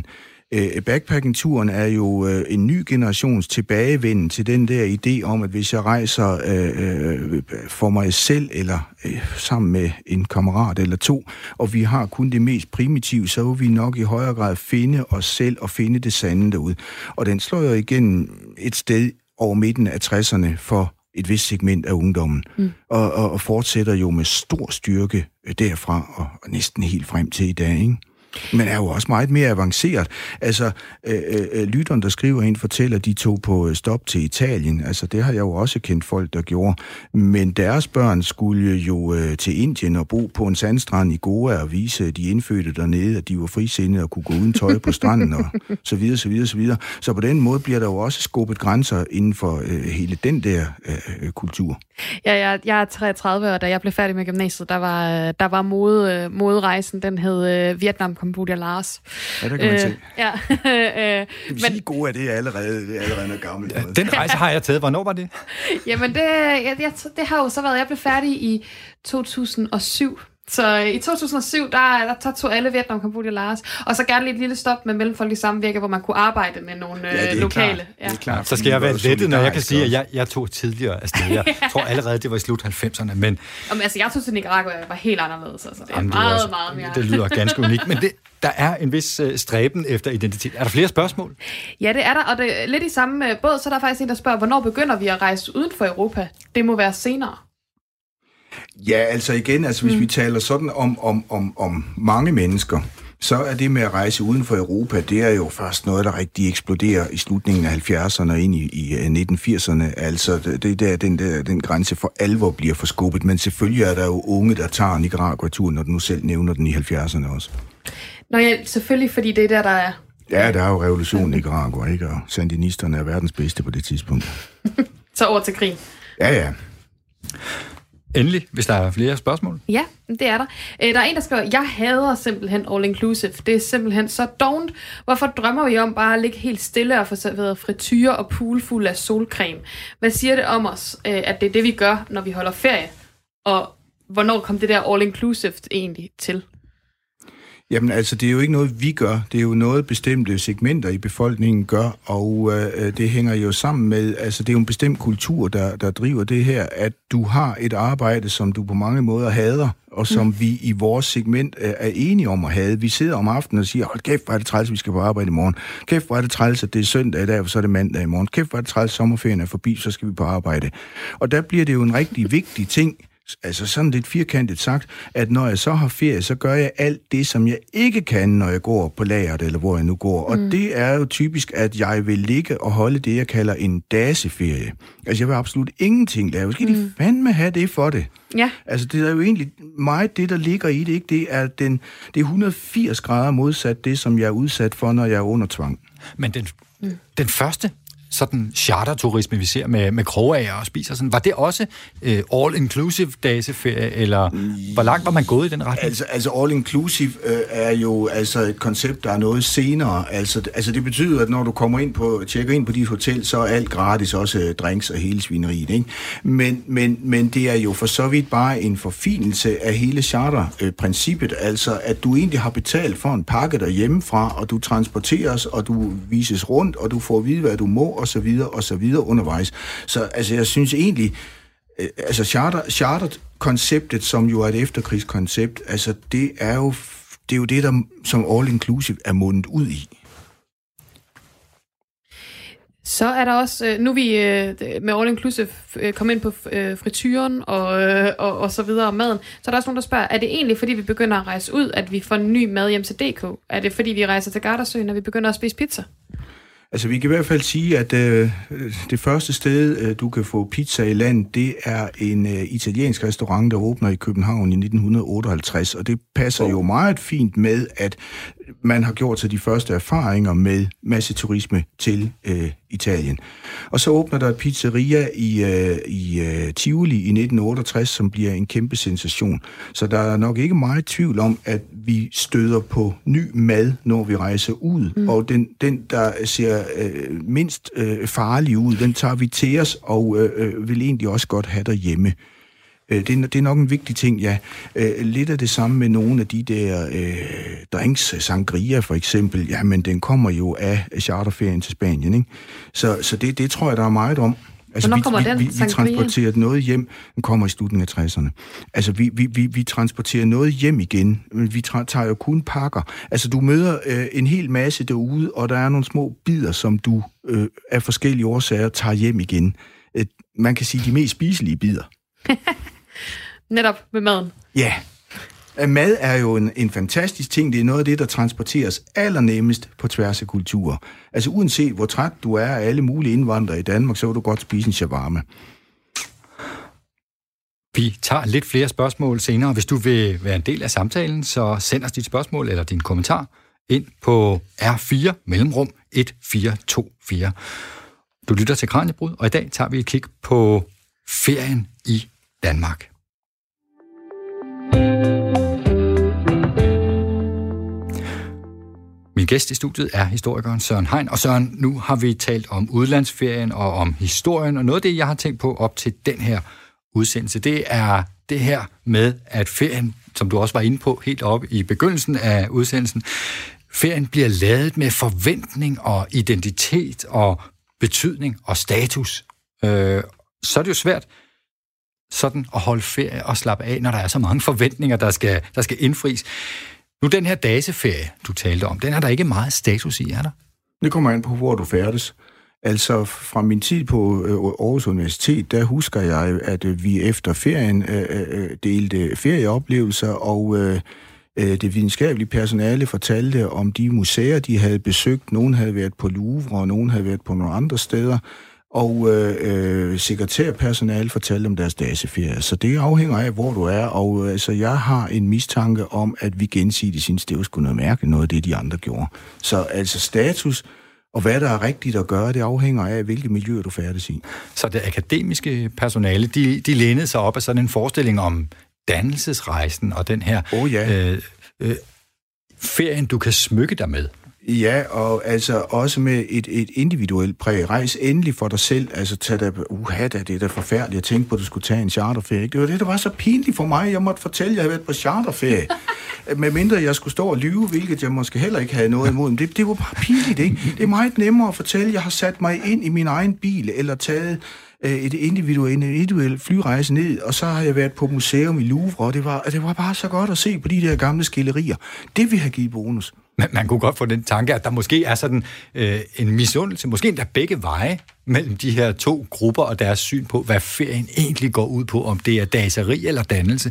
Øh, backpacking-turen er jo øh, en ny generations tilbagevenden til den der idé om, at hvis jeg rejser øh, øh, for mig selv eller øh, sammen med en kammerat eller to, og vi har kun det mest primitive, så vil vi nok i højere grad finde os selv og finde det sande derude. Og den slår jo igen et sted over midten af tresserne for et vist segment af ungdommen, mm. og, og, og fortsætter jo med stor styrke derfra og, og næsten helt frem til i dag, ikke? Men er jo også meget mere avanceret. Altså, øh, øh, lytteren, der skriver ind, fortæller, de tog på stop til Italien. Altså, det har jeg jo også kendt folk, der gjorde. Men deres børn skulle jo øh, til Indien og bo på en sandstrand i Goa og vise de indfødte dernede, at de var frisindede og kunne gå uden tøj på stranden og så videre, så videre, så videre. Så på den måde bliver der jo også skubbet grænser inden for øh, hele den der øh, kultur. Ja, jeg, jeg er treogtredive, og da jeg blev færdig med gymnasiet, der var, der var mode, moderejsen, den hed øh, Vietnam, Cambodia, Laos. Ja, der kan man øh, se. Ja. øh, men sige gode, at det er allerede, det er allerede noget gammelt. Ja, den rejse har jeg taget. Hvornår var det? Jamen, det, jeg, jeg, det har jo så været, jeg blev færdig i to tusind og syv. Så i to tusind og syv, der, der tog alle Vietnam, Cambodia, Laos. Og så gerne lige et lille stop med Mellemfolkeligt Samvirke, hvor man kunne arbejde med nogle ja, øh, lokale. Ja. Det er klart. Så skal jeg være lettet, når jeg kan sige, at jeg, jeg tog tidligere afsted. Jeg tror allerede, det var i slut halvfemserne. Men Jamen, altså, jeg tog til Nicaragua, jeg var helt anderledes. Altså, det er Jamen, meget, også, meget mere. Det lyder ganske unikt. Men det, der er en vis uh, stræben efter identitet. Er der flere spørgsmål? Ja, det er der. Og det er lidt i samme uh, båd, så er der faktisk en, der spørger, hvornår begynder vi at rejse uden for Europa? Det må være senere. Ja, altså igen, altså hvis mm. vi taler sådan om, om, om, om mange mennesker, så er det med at rejse uden for Europa, det er jo først noget, der rigtig eksploderer i slutningen af halvfjerdserne og ind i, i nitten firserne. Altså det der, den, der, den grænse for alvor bliver forskubbet, men selvfølgelig er der jo unge, der tager Nicaragua-turen, når du nu selv nævner den i halvfjerdserne også. Nå ja, selvfølgelig, fordi det er der, der er... Ja, der er jo revolution i Nicaragua, ikke? Og sandinisterne er verdens bedste på det tidspunkt. Så over til krig. Ja, ja. Endelig, hvis der er flere spørgsmål. Ja, det er der. Der er en, der skriver, jeg hader simpelthen all-inclusive. Det er simpelthen så dovent. Hvorfor drømmer vi om bare at ligge helt stille og få serveret frityre og poolfuld af solcreme? Hvad siger det om os, at det er det, vi gør, når vi holder ferie? Og hvornår kom det der all-inclusive egentlig til? Jamen altså, det er jo ikke noget, vi gør. Det er jo noget, bestemte segmenter i befolkningen gør, og øh, det hænger jo sammen med, altså det er jo en bestemt kultur, der, der driver det her, at du har et arbejde, som du på mange måder hader, og som mm. vi i vores segment er, er enige om at have. Vi sidder om aftenen og siger, hold kæft, hvor er det træls, vi skal på arbejde i morgen. Kæft, hvor er det træls, at det er søndag i dag, og så er det mandag i morgen. Kæft, hvor er det træls, sommerferien er forbi, så skal vi på arbejde. Og der bliver det jo en rigtig vigtig ting, altså sådan lidt firkantet sagt, at når jeg så har ferie, så gør jeg alt det, som jeg ikke kan, når jeg går på lageret, eller hvor jeg nu går. Og mm. det er jo typisk, at jeg vil ligge og holde det, jeg kalder en daseferie. Altså, jeg vil absolut ingenting lave. Skal mm. de fandme have det for det? Ja. Altså, det er jo egentlig meget det, der ligger i det, ikke? Det er, den, det er et hundrede og firs grader modsat det, som jeg er udsat for, når jeg er under tvang. Men den, mm. den første sådan charterturisme, vi ser med, med krogager og spiser sådan, var det også øh, all-inclusive daseferie, eller hvor langt var man gået i den retning? Altså, altså all-inclusive øh, er jo altså et koncept, der er noget senere. Altså, altså det betyder, at når du kommer ind på, tjekker ind på dit hotel, så er alt gratis, også drinks og hele svineriet, ikke? Men, men, men det er jo for så vidt bare en forfinelse af hele charterprincippet, øh, altså at du egentlig har betalt for en pakke derhjemmefra, og du transporteres, og du vises rundt, og du får at vide, hvad du må, og så videre, og så videre undervejs. Så altså, jeg synes egentlig, øh, altså charter, charter-konceptet, som jo er et efterkrigskoncept, altså det er jo det, er jo det der som all-inclusive er mundet ud i. Så er der også, nu vi med all-inclusive kommer ind på frityren og, og, og så videre og maden, så er der også nogen, der spørger, er det egentlig, fordi vi begynder at rejse ud, at vi får ny mad hjem til D K? Er det, fordi vi rejser til Gardasøen, at vi begynder at spise pizza? Altså, vi kan i hvert fald sige, at øh, det første sted, øh, du kan få pizza i landet, det er en øh, italiensk restaurant, der åbner i København i nitten otteoghalvtreds, og det passer oh. jo meget fint med, at man har gjort sig de første erfaringer med masseturisme til øh, Italien. Og så åbner der et pizzeria i, øh, i øh, Tivoli i nitten otteogtres, som bliver en kæmpe sensation. Så der er nok ikke meget tvivl om, at vi støder på ny mad, når vi rejser ud. Mm. Og den, den, der ser øh, mindst øh, farlig ud, den tager vi til os, og øh, vil egentlig også godt have derhjemme. Det er, det er nok en vigtig ting, ja. Lidt af det samme med nogle af de der øh, drinks, sangria for eksempel, jamen den kommer jo af charterferien til Spanien, ikke? Så, så det, det tror jeg, der er meget om. Altså, Hvornår kommer vi, den vi, vi, vi transporterer noget hjem, den kommer i slutningen af tresserne. Altså, vi, vi, vi, vi transporterer noget hjem igen, men vi tra- tager jo kun pakker. Altså, du møder øh, en hel masse derude, og der er nogle små bidder, som du øh, af forskellige årsager tager hjem igen. Øh, man kan sige, de mest spiselige bidder. Netop med maden. Ja. Mad er jo en, en fantastisk ting. Det er noget af det, der transporteres allernemmest på tværs af kulturer. Altså uanset hvor træt du er af alle mulige indvandrere i Danmark, så vil du godt spise en shawarma. Vi tager lidt flere spørgsmål senere. Hvis du vil være en del af samtalen, så send os dit spørgsmål eller din kommentar ind på R fire mellemrum et fire to fire. Du lytter til Kraniebrud, og i dag tager vi et kig på ferien i Danmark. Min gæst i studiet er historikeren Søren Hein. Og Søren, nu har vi talt om udlandsferien og om historien, og noget af det, jeg har tænkt på op til den her udsendelse, det er det her med, at ferien, som du også var inde på helt op i begyndelsen af udsendelsen, ferien bliver ladet med forventning og identitet og betydning og status. Øh, så er det jo svært sådan at holde ferie og slappe af, når der er så mange forventninger, der skal, der skal indfries. Nu den her dageferie, du talte om, den er der ikke meget status i, er der? Det kommer an på, hvor du færdes. Altså fra min tid på Aarhus Universitet, der husker jeg, at vi efter ferien øh, delte ferieoplevelser, og øh, det videnskabelige personale fortalte om de museer, de havde besøgt. Nogen havde været på Louvre, og nogen havde været på nogle andre steder. Og øh, sekretærpersonale fortalte om deres dageferie. Så det afhænger af, hvor du er. Og altså, jeg har en mistanke om, at vi gensidigt synes, det er jo sgu noget mærke, noget af det, de andre gjorde. Så altså status og hvad der er rigtigt at gøre, det afhænger af, hvilket miljø du færdes i. Så det akademiske personale, de, de lænede sig op af sådan en forestilling om dannelsesrejsen og den her oh, ja. øh, øh, ferien, du kan smykke dig med. Ja, og altså også med et, et individuelt præg. Rejs endelig for dig selv. Altså tag dig, uha da, det er da forfærdeligt. Jeg tænkte på, at du skulle tage en charterferie. Det var det, der var så pinligt for mig. Jeg måtte fortælle, at jeg havde været på charterferie. Med mindre jeg skulle stå og lyve, hvilket jeg måske heller ikke havde noget imod. Men det, det var bare pinligt, ikke? Det er meget nemmere at fortælle, at jeg har sat mig ind i min egen bil, eller taget et individuelt, individuelt flyrejse ned, og så har jeg været på museum i Louvre, og det var, det var bare så godt at se på de der gamle skilderier. Det vil have givet bonus. Man, man kunne godt få den tanke, at der måske er sådan øh, en misundelse, måske endda begge veje, mellem de her to grupper og deres syn på, hvad ferien egentlig går ud på, om det er daseri eller dannelse.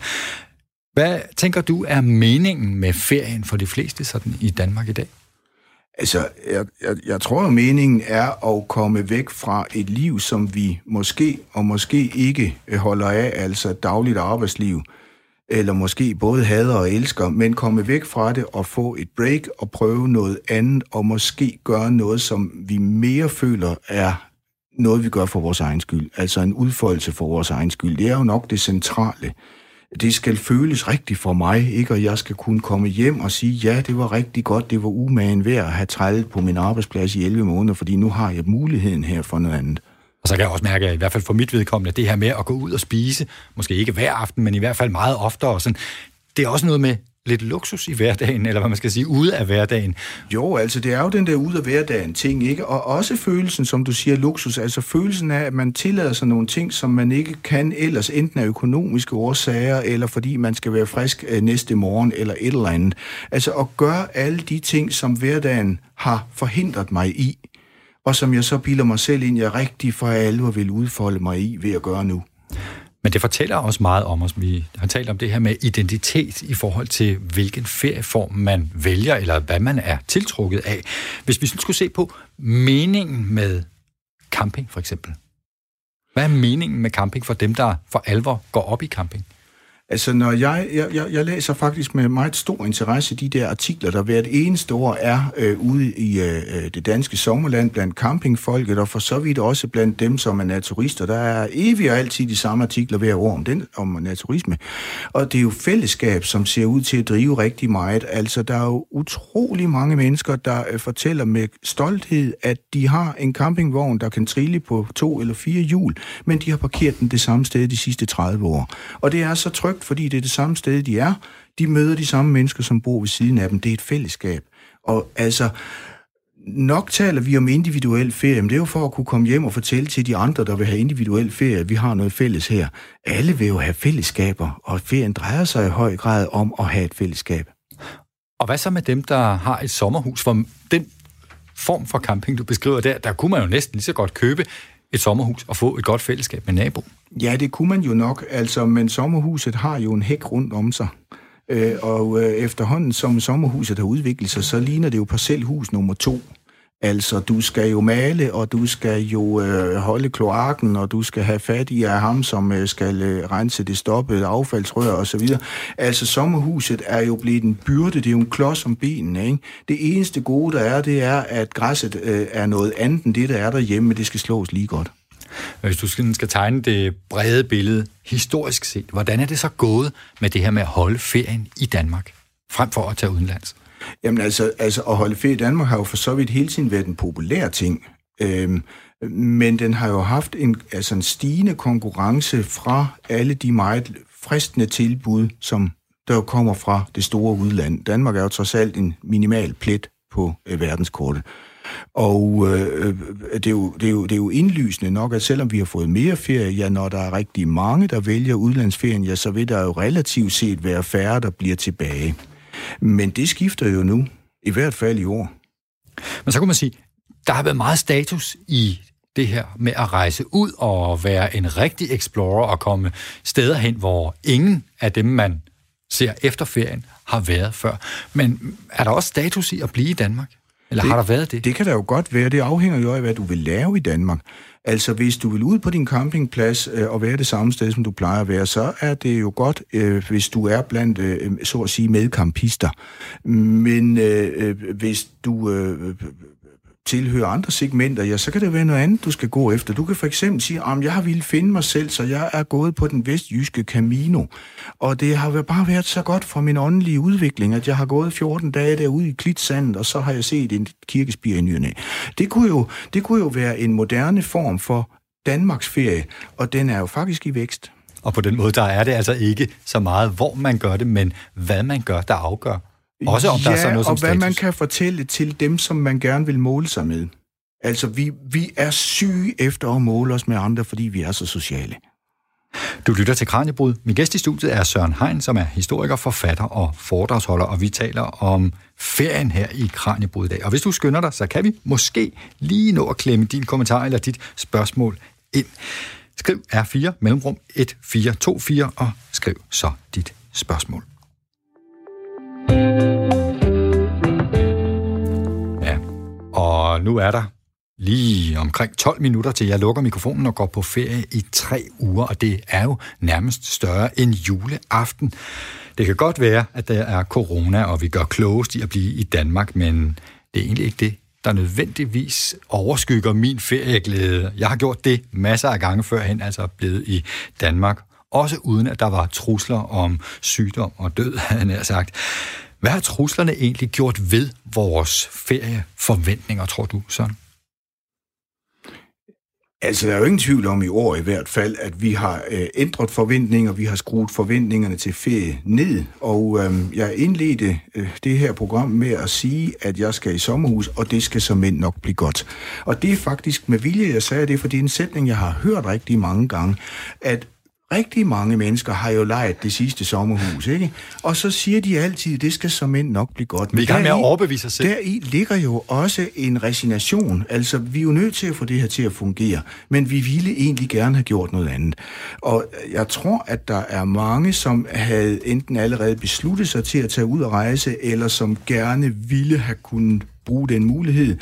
Hvad tænker du er meningen med ferien for de fleste sådan i Danmark i dag? Altså, jeg, jeg, jeg tror, at meningen er at komme væk fra et liv, som vi måske og måske ikke holder af, altså et dagligt arbejdsliv, eller måske både hader og elsker, men komme væk fra det og få et break og prøve noget andet, og måske gøre noget, som vi mere føler er noget, vi gør for vores egen skyld. Altså en udfoldelse for vores egen skyld. Det er jo nok det centrale. Det skal føles rigtigt for mig, ikke? Og jeg skal kunne komme hjem og sige, ja, det var rigtig godt, det var umagen værd at have trællet på min arbejdsplads i elleve måneder, fordi nu har jeg muligheden her for noget andet. Og så kan jeg også mærke, at i hvert fald for mit vedkommende, det her med at gå ud og spise, måske ikke hver aften, men i hvert fald meget oftere, sådan, det er også noget med lidt luksus i hverdagen, eller hvad man skal sige, ude af hverdagen. Jo, altså det er jo den der ude af hverdagen ting, ikke? Og også følelsen, som du siger, luksus, altså følelsen af, at man tillader sig nogle ting, som man ikke kan ellers, enten af økonomiske årsager, eller fordi man skal være frisk næste morgen, eller et eller andet. Altså at gøre alle de ting, som hverdagen har forhindret mig i, og som jeg så bilder mig selv ind, jeg rigtig for alvor vil udfolde mig i ved at gøre nu. Men det fortæller også meget om os. Vi har talt om det her med identitet i forhold til, hvilken ferieform man vælger, eller hvad man er tiltrukket af. Hvis vi skulle se på meningen med camping, for eksempel. Hvad er meningen med camping for dem, der for alvor går op i camping? Altså, når jeg, jeg, jeg, jeg læser faktisk med meget stor interesse de der artikler, der hvert eneste år er øh, ude i øh, det danske sommerland blandt campingfolket, og for så vidt også blandt dem, som er naturister. Der er evigt og altid de samme artikler hver år om, den, om naturisme. Og det er jo fællesskab, som ser ud til at drive rigtig meget. Altså, der er jo utrolig mange mennesker, der øh, fortæller med stolthed, at de har en campingvogn, der kan trille på to eller fire hjul, men de har parkeret den det samme sted de sidste tredive år. Og det er så trygt, fordi det er det samme sted, de er. De møder de samme mennesker, som bor ved siden af dem. Det er et fællesskab. Og altså, nok taler vi om individuel ferie, men det er jo for at kunne komme hjem og fortælle til de andre, der vil have individuel ferie, at vi har noget fælles her. Alle vil jo have fællesskaber, og ferien drejer sig i høj grad om at have et fællesskab. Og hvad så med dem, der har et sommerhus? For den form for camping, du beskriver der, der kunne man jo næsten lige så godt købe et sommerhus og få et godt fællesskab med nabo. Ja, det kunne man jo nok, altså, men sommerhuset har jo en hæk rundt om sig. Øh, og øh, efterhånden, som sommerhuset har udviklet sig, så ligner det jo parcelhus nummer to. Altså, du skal jo male, og du skal jo øh, holde kloakken, og du skal have fat i af ham, som øh, skal øh, rense det stoppede affaldsrør osv. Altså, sommerhuset er jo blevet en byrde, det er jo en klods om benene, ikke? Det eneste gode, der er, det er, at græsset øh, er noget andet end det, der er derhjemme, men det skal slås lige godt. Hvis du skal tegne det brede billede, historisk set, hvordan er det så gået med det her med at holde ferien i Danmark, frem for at tage udenlands? Jamen altså, altså at holde ferie i Danmark har jo for så vidt hele tiden været en populær ting, øhm, men den har jo haft en, altså en stigende konkurrence fra alle de meget fristende tilbud, som der jo kommer fra det store udland. Danmark er jo trods alt en minimal plet på øh, verdenskortet. Og øh, det, er jo, det, er jo, det er jo indlysende nok, at selvom vi har fået mere ferie, ja, når der er rigtig mange, der vælger udlandsferien, ja, så vil der jo relativt set være færre, der bliver tilbage. Men det skifter jo nu, i hvert fald i år. Men så kunne man sige, der har været meget status i det her med at rejse ud og være en rigtig explorer og komme steder hen, hvor ingen af dem, man ser efter ferien, har været før. Men er der også status i at blive i Danmark? Eller det, har der været det? Det kan der jo godt være. Det afhænger jo af, hvad du vil lave i Danmark. Altså, hvis du vil ud på din campingplads øh, og være det samme sted, som du plejer at være, så er det jo godt, øh, hvis du er blandt, øh, så at sige, medcampister. Men øh, hvis du øh, tilhører andre segmenter, ja, så kan det være noget andet, du skal gå efter. Du kan for eksempel sige, at jeg har ville finde mig selv, så jeg er gået på den vestjyske Camino. Og det har bare været så godt for min åndelige udvikling, at jeg har gået fjorten dage derude i klitsandet, og så har jeg set en kirkespir i ny og næ. Det kunne jo, det kunne jo være en moderne form for Danmarks ferie, og den er jo faktisk i vækst. Og på den måde, der er det altså ikke så meget, hvor man gør det, men hvad man gør, der afgør. Også om ja, der er sådan noget som og hvad status. man kan fortælle til dem, som man gerne vil måle sig med. Altså, vi, vi er syge efter at måle os med andre, fordi vi er så sociale. Du lytter til Kraniebrud. Min gæst i studiet er Søren Hein, som er historiker, forfatter og foredragsholder, og vi taler om ferien her i Kraniebrud i dag. Og hvis du skynder dig, så kan vi måske lige nå at klemme din kommentar eller dit spørgsmål ind. Skriv R fire mellemrum et fire to fire og skriv så dit spørgsmål. Ja, og nu er der lige omkring tolv minutter til jeg lukker mikrofonen og går på ferie i tre uger, og det er jo nærmest større end juleaften. Det kan godt være, at der er corona, og vi gør klogest i at blive i Danmark, men det er egentlig ikke det, der nødvendigvis overskygger min ferieglæde. Jeg har gjort det masser af gange førhen, altså blevet i Danmark, også uden at der var trusler om sygdom og død, havde jeg nær sagt. Hvad har truslerne egentlig gjort ved vores ferieforventninger, tror du, Søren? Altså, der er jo ingen tvivl om i år i hvert fald, at vi har øh, ændret forventninger, vi har skruet forventningerne til ferie ned, og øh, jeg indledte øh, det her program med at sige, at jeg skal i sommerhus, og det skal som end nok blive godt. Og det er faktisk med vilje, jeg sagde det, for det er en sætning, jeg har hørt rigtig mange gange, at rigtig mange mennesker har jo lejet det sidste sommerhus, ikke? Og så siger de altid, at det skal som end nok blive godt. Men vi kan med at overbevise os selv. Deri ligger jo også en resignation. Altså, vi er jo nødt til at få det her til at fungere, men vi ville egentlig gerne have gjort noget andet. Og jeg tror, at der er mange, som havde enten allerede besluttet sig til at tage ud og rejse, eller som gerne ville have kunnet bruge den mulighed,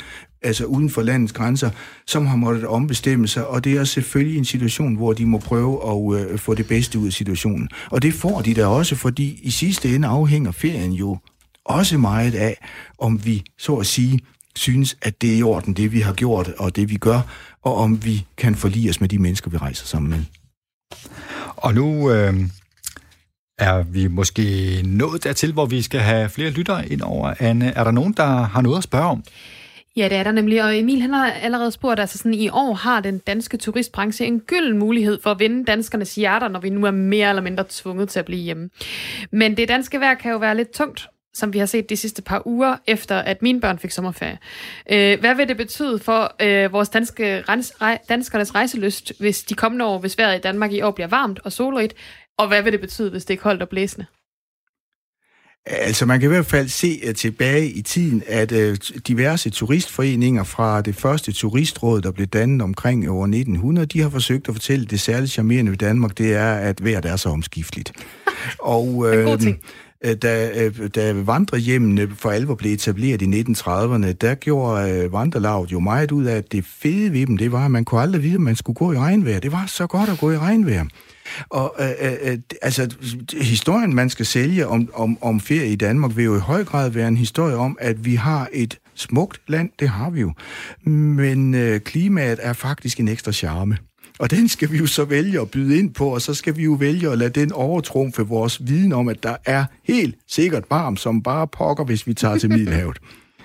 altså uden for landets grænser, som har måttet ombestemme sig, og det er selvfølgelig en situation, hvor de må prøve at øh, få det bedste ud af situationen. Og det får de da også, fordi i sidste ende afhænger ferien jo også meget af, om vi, så at sige, synes, at det er i orden, det vi har gjort, og det vi gør, og om vi kan forlige os med de mennesker, vi rejser sammen med. Og nu øh, er vi måske nået dertil, hvor vi skal have flere lyttere ind over. Anne, er der nogen, der har noget at spørge om? Ja, det er der nemlig, og Emil han har allerede spurgt, altså sådan, i år har den danske turistbranche en gylden mulighed for at vinde danskernes hjerter, når vi nu er mere eller mindre tvunget til at blive hjemme. Men det danske vejr kan jo være lidt tungt, som vi har set de sidste par uger, efter at mine børn fik sommerferie. Øh, hvad vil det betyde for øh, vores danske rej, danskernes rejselyst, hvis de kommende år, hvis vejret i Danmark i år bliver varmt og solrigt, og hvad vil det betyde, hvis det er koldt og blæsende? Altså, man kan i hvert fald se uh, tilbage i tiden, at uh, diverse turistforeninger fra det første turistråd, der blev dannet omkring år nitten hundrede, de har forsøgt at fortælle, det særligt charmerende ved Danmark, det er, at vejret er så omskifteligt. Og uh, Da, da vandrehjemmene for alvor blev etableret i nitten trediverne, der gjorde Vandrelaget jo meget ud af, at det fede ved dem, det var, at man kunne aldrig vide, at man skulle gå i regnvejr. Det var så godt at gå i regnvejr. Og øh, øh, altså, historien, man skal sælge om, om, om ferie i Danmark, vil jo i høj grad være en historie om, at vi har et smukt land, det har vi jo. Men øh, klimaet er faktisk en ekstra charme. Og den skal vi jo så vælge at byde ind på, og så skal vi jo vælge at lade den overtrumfe vores viden om, at der er helt sikkert varmt, som bare pokker, hvis vi tager til Middelhavet.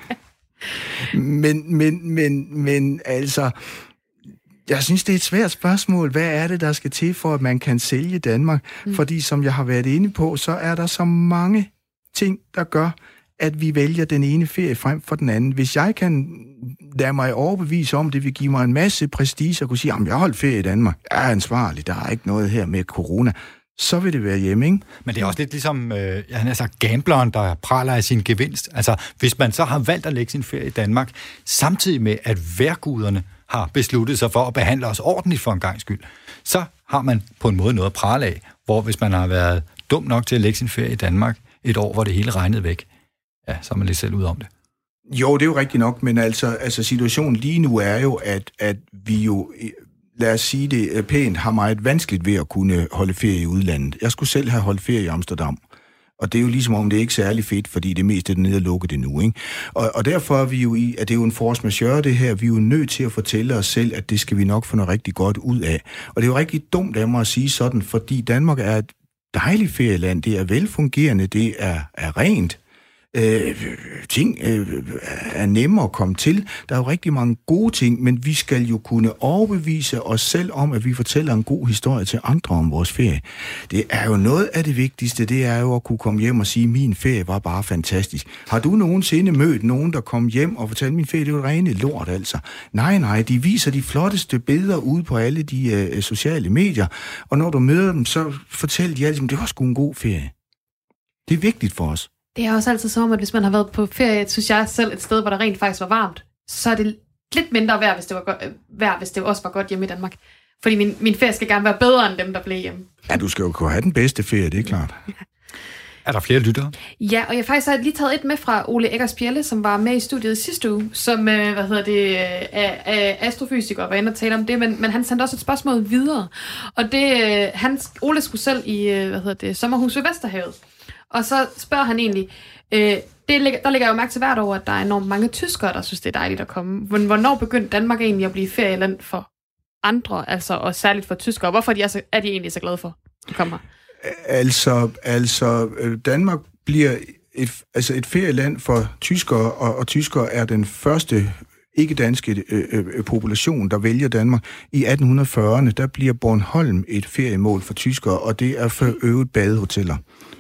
Men, men, men, men altså, jeg synes, det er et svært spørgsmål. Hvad er det, der skal til for, at man kan sælge Danmark? Mm. Fordi, som jeg har været inde på, så er der så mange ting, der gør, at vi vælger den ene ferie frem for den anden. Hvis jeg kan lade mig overbevise om, det vil give mig en masse prestige og kunne sige, at jeg har holdt ferie i Danmark, jeg er ansvarlig, der er ikke noget her med corona, så vil det være hjemme, ikke? Men det er også lidt ligesom, øh, jeg har sagt, gambleren, der praler af sin gevinst. Altså, hvis man så har valgt at lægge sin ferie i Danmark, samtidig med, at vejrguderne har besluttet sig for at behandle os ordentligt for en gang skyld, så har man på en måde noget at prale af, hvor hvis man har været dum nok til at lægge sin ferie i Danmark et år, hvor det hele regnede væk, ja, så er man lidt selv ud om det. Jo, det er jo rigtigt nok, men altså, altså situationen lige nu er jo, at, at vi jo, lad os sige det pænt, har meget vanskeligt ved at kunne holde ferie i udlandet. Jeg skulle selv have holdt ferie i Amsterdam, og det er jo ligesom om, det er ikke særlig fedt, fordi det meste er nede og lukket det nu, ikke? Og, og derfor er vi jo i, at det er jo en force majeure, det her. Vi er jo nødt til at fortælle os selv, at det skal vi nok få noget rigtig godt ud af. Og det er jo rigtig dumt af mig at sige sådan, fordi Danmark er et dejligt ferieland. Det er velfungerende, det er, er rent. Øh, ting øh, er nemmere at komme til. Der er jo rigtig mange gode ting, men vi skal jo kunne overbevise os selv om, at vi fortæller en god historie til andre om vores ferie. Det er jo noget af det vigtigste, det er jo at kunne komme hjem og sige, at min ferie var bare fantastisk. Har du nogensinde mødt nogen, der kom hjem og fortalte, min ferie, det var rene lort altså? Nej, nej, de viser de flotteste billeder ude på alle de øh, sociale medier, og når du møder dem, så fortæller de altid, at det var sgu en god ferie. Det er vigtigt for os. Det er også altid som, at hvis man har været på ferie, synes jeg selv, et sted, hvor der rent faktisk var varmt, så er det lidt mindre værd, hvis det, var go- værd, hvis det også var godt hjemme i Danmark. Fordi min, min ferie skal gerne være bedre end dem, der blev hjemme. Ja, du skal jo kunne have den bedste ferie, det er klart. Ja. Er der flere lyttere? Ja, og jeg faktisk har lige taget et med fra Ole Eggers Bjelle, som var med i studiet sidste uge, som øh, hvad hedder det, er, er astrofysiker og var inde og tale om det, men, men han sendte også et spørgsmål videre. Og det, øh, han, Ole skulle selv i øh, hvad hedder det, sommerhus ved Vesterhavet. Og så spørger han egentlig, øh, det ligger, der ligger jo mærke til hvert år, at der er enormt mange tyskere, der synes, det er dejligt at komme. Men hvornår begyndte Danmark egentlig at blive ferieland for andre, altså og særligt for tyskere? Hvorfor er de, altså, er de egentlig så glade for, at de kommer? Altså, altså Danmark bliver et, altså et ferieland for tyskere, og, og tyskere er den første ikke-danske øh, øh, population, der vælger Danmark. I atten fyrrerne, der bliver Bornholm et feriemål for tyskere, og det er for øvrigt badehoteller.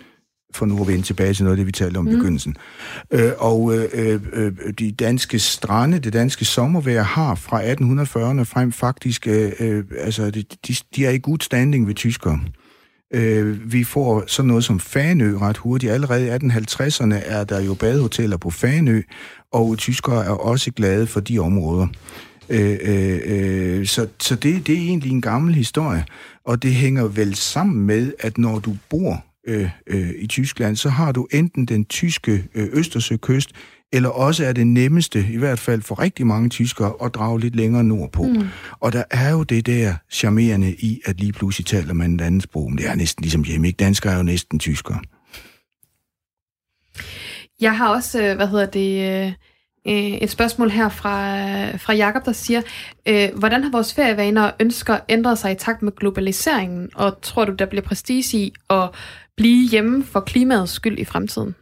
For nu at vende tilbage til noget af det, vi talte om i mm. begyndelsen. Øh, og øh, øh, de danske strande, det danske sommervejr har fra atten fyrrerne frem faktisk, øh, øh, altså de, de, de er i good standing ved tyskere. Øh, vi får sådan noget som Fanø ret hurtigt. Allerede i atten halvtredserne er der jo badehoteller på Fanø, og tyskere er også glade for de områder. Øh, øh, øh, så så det, det er egentlig en gammel historie, og det hænger vel sammen med, at når du bor øh, øh, i Tyskland, så har du enten den tyske øh, Østersøkyst, eller også er det nemmeste, i hvert fald for rigtig mange tyskere, at drage lidt længere nordpå. Mm. Og der er jo det der charmerende i, at lige pludselig taler man et andet sprog. Det er næsten ligesom hjemme, ikke? Danskere er jo næsten tyskere. Jeg har også, hvad hedder det, et spørgsmål her fra, fra Jakob, der siger, hvordan har vores ferievaner og ønsker ændret sig i takt med globaliseringen, og tror du, der bliver prestige i at blive hjemme for klimaets skyld i fremtiden?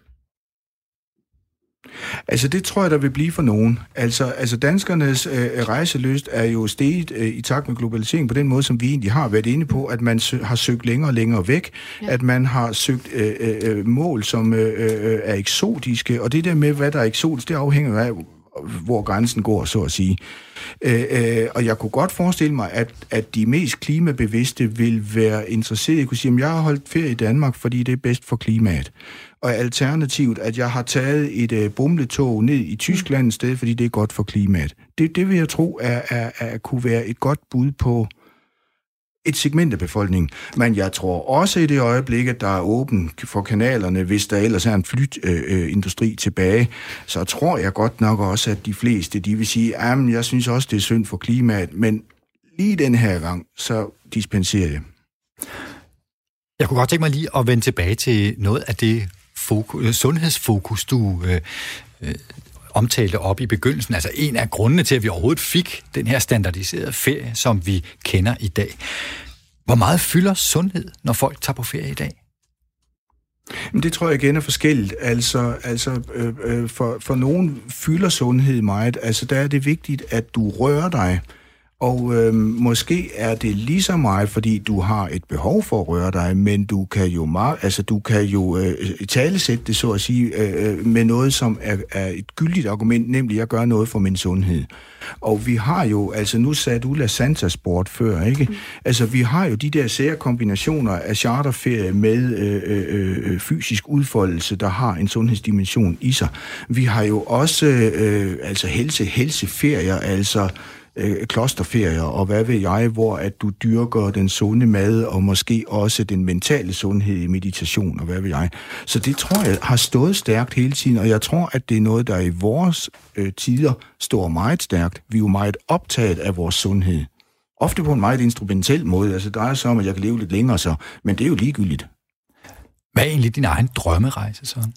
Altså, det tror jeg, der vil blive for nogen. Altså, altså danskernes øh, rejselyst er jo steget øh, i takt med globalisering på den måde, som vi egentlig har været inde på, at man sø- har søgt længere og længere væk, ja. At man har søgt øh, øh, mål, som øh, øh, er eksotiske, og det der med, hvad der er eksotisk, det afhænger af, hvor grænsen går, så at sige. Øh, øh, og jeg kunne godt forestille mig, at, at de mest klimabevidste vil være interesserede. Jeg kunne sige, at jeg har holdt ferie i Danmark, fordi det er bedst for klimaet. Og alternativt, at jeg har taget et øh, bumletog ned i Tyskland i stedet, fordi det er godt for klimaet. Det, det vil jeg tro, er, er, er, kunne være et godt bud på et segment af befolkningen. Men jeg tror også i det øjeblik, at der er åben for kanalerne, hvis der ellers er en flytindustri øh, tilbage, så tror jeg godt nok også, at de fleste, de vil sige, at jeg synes også, det er synd for klimaet, men lige den her gang, så dispenserer jeg. Jeg kunne godt tænke mig lige at vende tilbage til noget af det fokus, sundhedsfokus, du øh, øh, omtalte op i begyndelsen. Altså en af grundene til, at vi overhovedet fik den her standardiserede ferie, som vi kender i dag. Hvor meget fylder sundhed, når folk tager på ferie i dag? Men det tror jeg igen er forskelligt. Altså, altså øh, øh, for, for nogen fylder sundhed meget. Altså der er det vigtigt, at du rører dig. Og øh, måske er det lige så meget, fordi du har et behov for at røre dig, men du kan jo meget, altså du kan jo øh, talesætte det, så at sige, øh, med noget, som er, er et gyldigt argument, nemlig at jeg gør noget for min sundhed. Og vi har jo, altså nu sagde du La Santa Sport før, ikke? Mm. Altså vi har jo de der sære kombinationer af charterferie med øh, øh, fysisk udfoldelse, der har en sundhedsdimension i sig. Vi har jo også øh, altså helse, helseferier, altså klosterferier, og hvad ved jeg, hvor at du dyrker den sunde mad, og måske også den mentale sundhed i meditation, og hvad ved jeg. Så det tror jeg har stået stærkt hele tiden, og jeg tror, at det er noget, der i vores øh, tider står meget stærkt. Vi er jo meget optaget af vores sundhed. Ofte på en meget instrumentel måde, altså det drejer sig om, at jeg kan leve lidt længere så, men det er jo ligegyldigt. Hvad er egentlig din egen drømmerejse, sådan?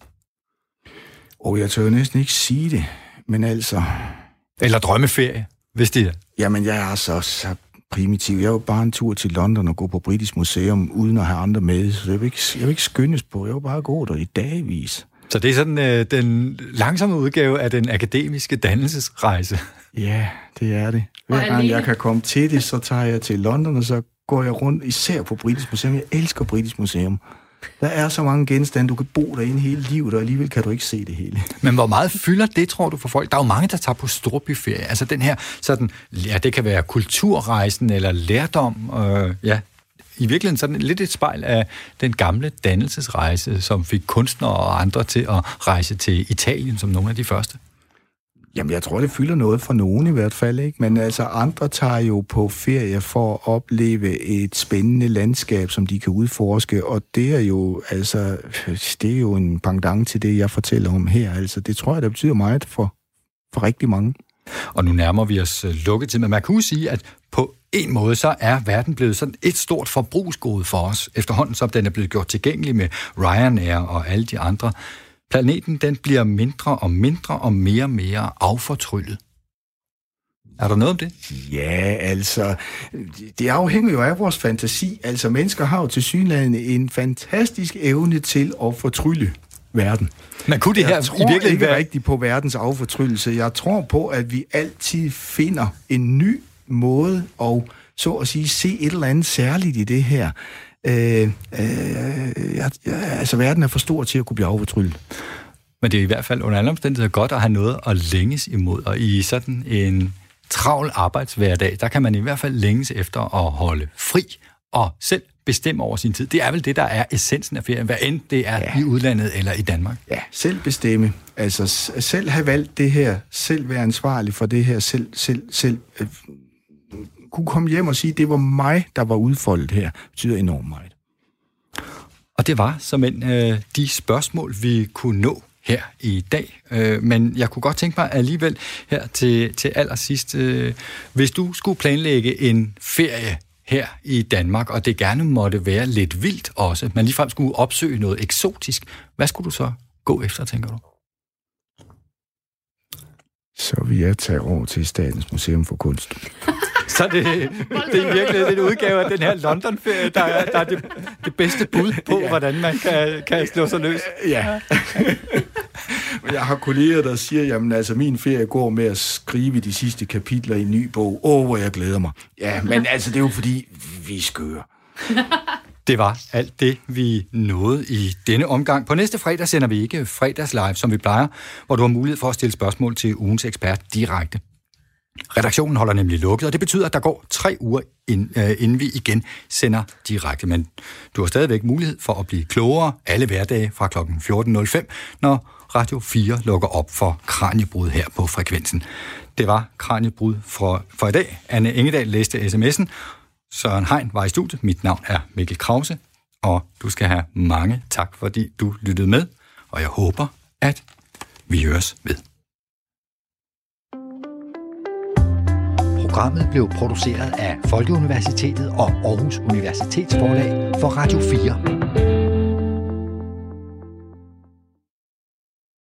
Og jeg tør jo næsten ikke sige det, men altså... Eller drømmeferie? Hvis det er. Jamen, jeg er så, så primitiv. Jeg er jo bare en tur til London og gå på Britisk Museum, uden at have andre med. Så jeg vil ikke, jeg vil ikke skyndes på. Jeg vil bare gå der i dagvis. Så det er sådan øh, den langsomme udgave af den akademiske dannelsesrejse? Ja, det er det. Hver gang jeg kan komme til det, så tager jeg til London, og så går jeg rundt, især på Britisk Museum. Jeg elsker Britisk Museum. Der er så mange genstande, du kan bo derinde hele livet, og alligevel kan du ikke se det hele. Men hvor meget fylder det, tror du, for folk? Der er jo mange, der tager på storbyferie. Altså den her, sådan, ja, det kan være kulturrejsen eller lærdom. Øh, ja, i virkeligheden sådan lidt et spejl af den gamle dannelsesrejse, som fik kunstnere og andre til at rejse til Italien som nogle af de første. Jamen, jeg tror, det fylder noget for nogen i hvert fald, ikke? Men altså, andre tager jo på ferie for at opleve et spændende landskab, som de kan udforske, og det er jo, altså, det er jo en pendant til det, jeg fortæller om her. Altså, det tror jeg, der betyder meget for, for rigtig mange. Og nu nærmer vi os lukketid, men man kunne sige, at på en måde, så er verden blevet sådan et stort forbrugsgode for os, efterhånden som den er blevet gjort tilgængelig med Ryanair og alle de andre. Planeten, den bliver mindre og mindre og mere og mere affortryllet. Er der noget om det? Ja, altså, det afhænger jo af vores fantasi. Altså, mennesker har jo tilsyneladende en fantastisk evne til at fortrylle verden. Men kunne det her jeg tror i virkeligheden ikke være... rigtigt på verdens affortryllelse. Jeg tror på, at vi altid finder en ny måde at, så at sige, se et eller andet særligt i det her. Øh, øh, ja, ja, altså, verden er for stor til at kunne blive affortryllet. Men det er i hvert fald under alle omstændigheder godt at have noget at længes imod, og i sådan en travl arbejdshverdag, der kan man i hvert fald længes efter at holde fri og selv bestemme over sin tid. Det er vel det, der er essensen af ferien, hvad end det er ja. i udlandet eller i Danmark. Ja, selv bestemme. Altså selv have valgt det her, selv være ansvarlig for det her, selv, selv, selv øh, kunne komme hjem og sige, det var mig, der var udfoldet her, betyder enormt meget. Og det var såmænd øh, de spørgsmål, vi kunne nå her i dag. Øh, men jeg kunne godt tænke mig alligevel her til, til allersidst, øh, hvis du skulle planlægge en ferie her i Danmark, og det gerne måtte være lidt vildt også, man ligefrem skulle opsøge noget eksotisk, hvad skulle du så gå efter, tænker du? Så vil jeg tage over til Statens Museum for Kunst. Så det, det er virkelig en udgave af den her London-ferie, der er, der er det, det bedste bud på, ja. hvordan man kan, kan slå sig løs. Ja. Jeg har kolleger, der siger, jamen altså, min ferie går med at skrive de sidste kapitler i en ny bog. Åh, oh, hvor jeg glæder mig. Ja, men altså, det er jo fordi, vi er skøre. Det var alt det, vi nåede i denne omgang. På næste fredag sender vi ikke fredags live, som vi plejer, hvor du har mulighed for at stille spørgsmål til ugens ekspert direkte. Redaktionen holder nemlig lukket, og det betyder, at der går tre uger, inden vi igen sender direkte. Men du har stadigvæk mulighed for at blive klogere alle hverdage fra klokken fjorten nul fem, når Radio fire lukker op for Kraniebrud her på frekvensen. Det var Kraniebrud for, for i dag. Anne Engedal læste sms'en. Søren Hein var i studiet. Mit navn er Mikkel Krause, og du skal have mange tak, fordi du lyttede med, og jeg håber, at vi høres ved. Programmet blev produceret af Folkeuniversitetet og Aarhus Universitetsforlag for Radio fire.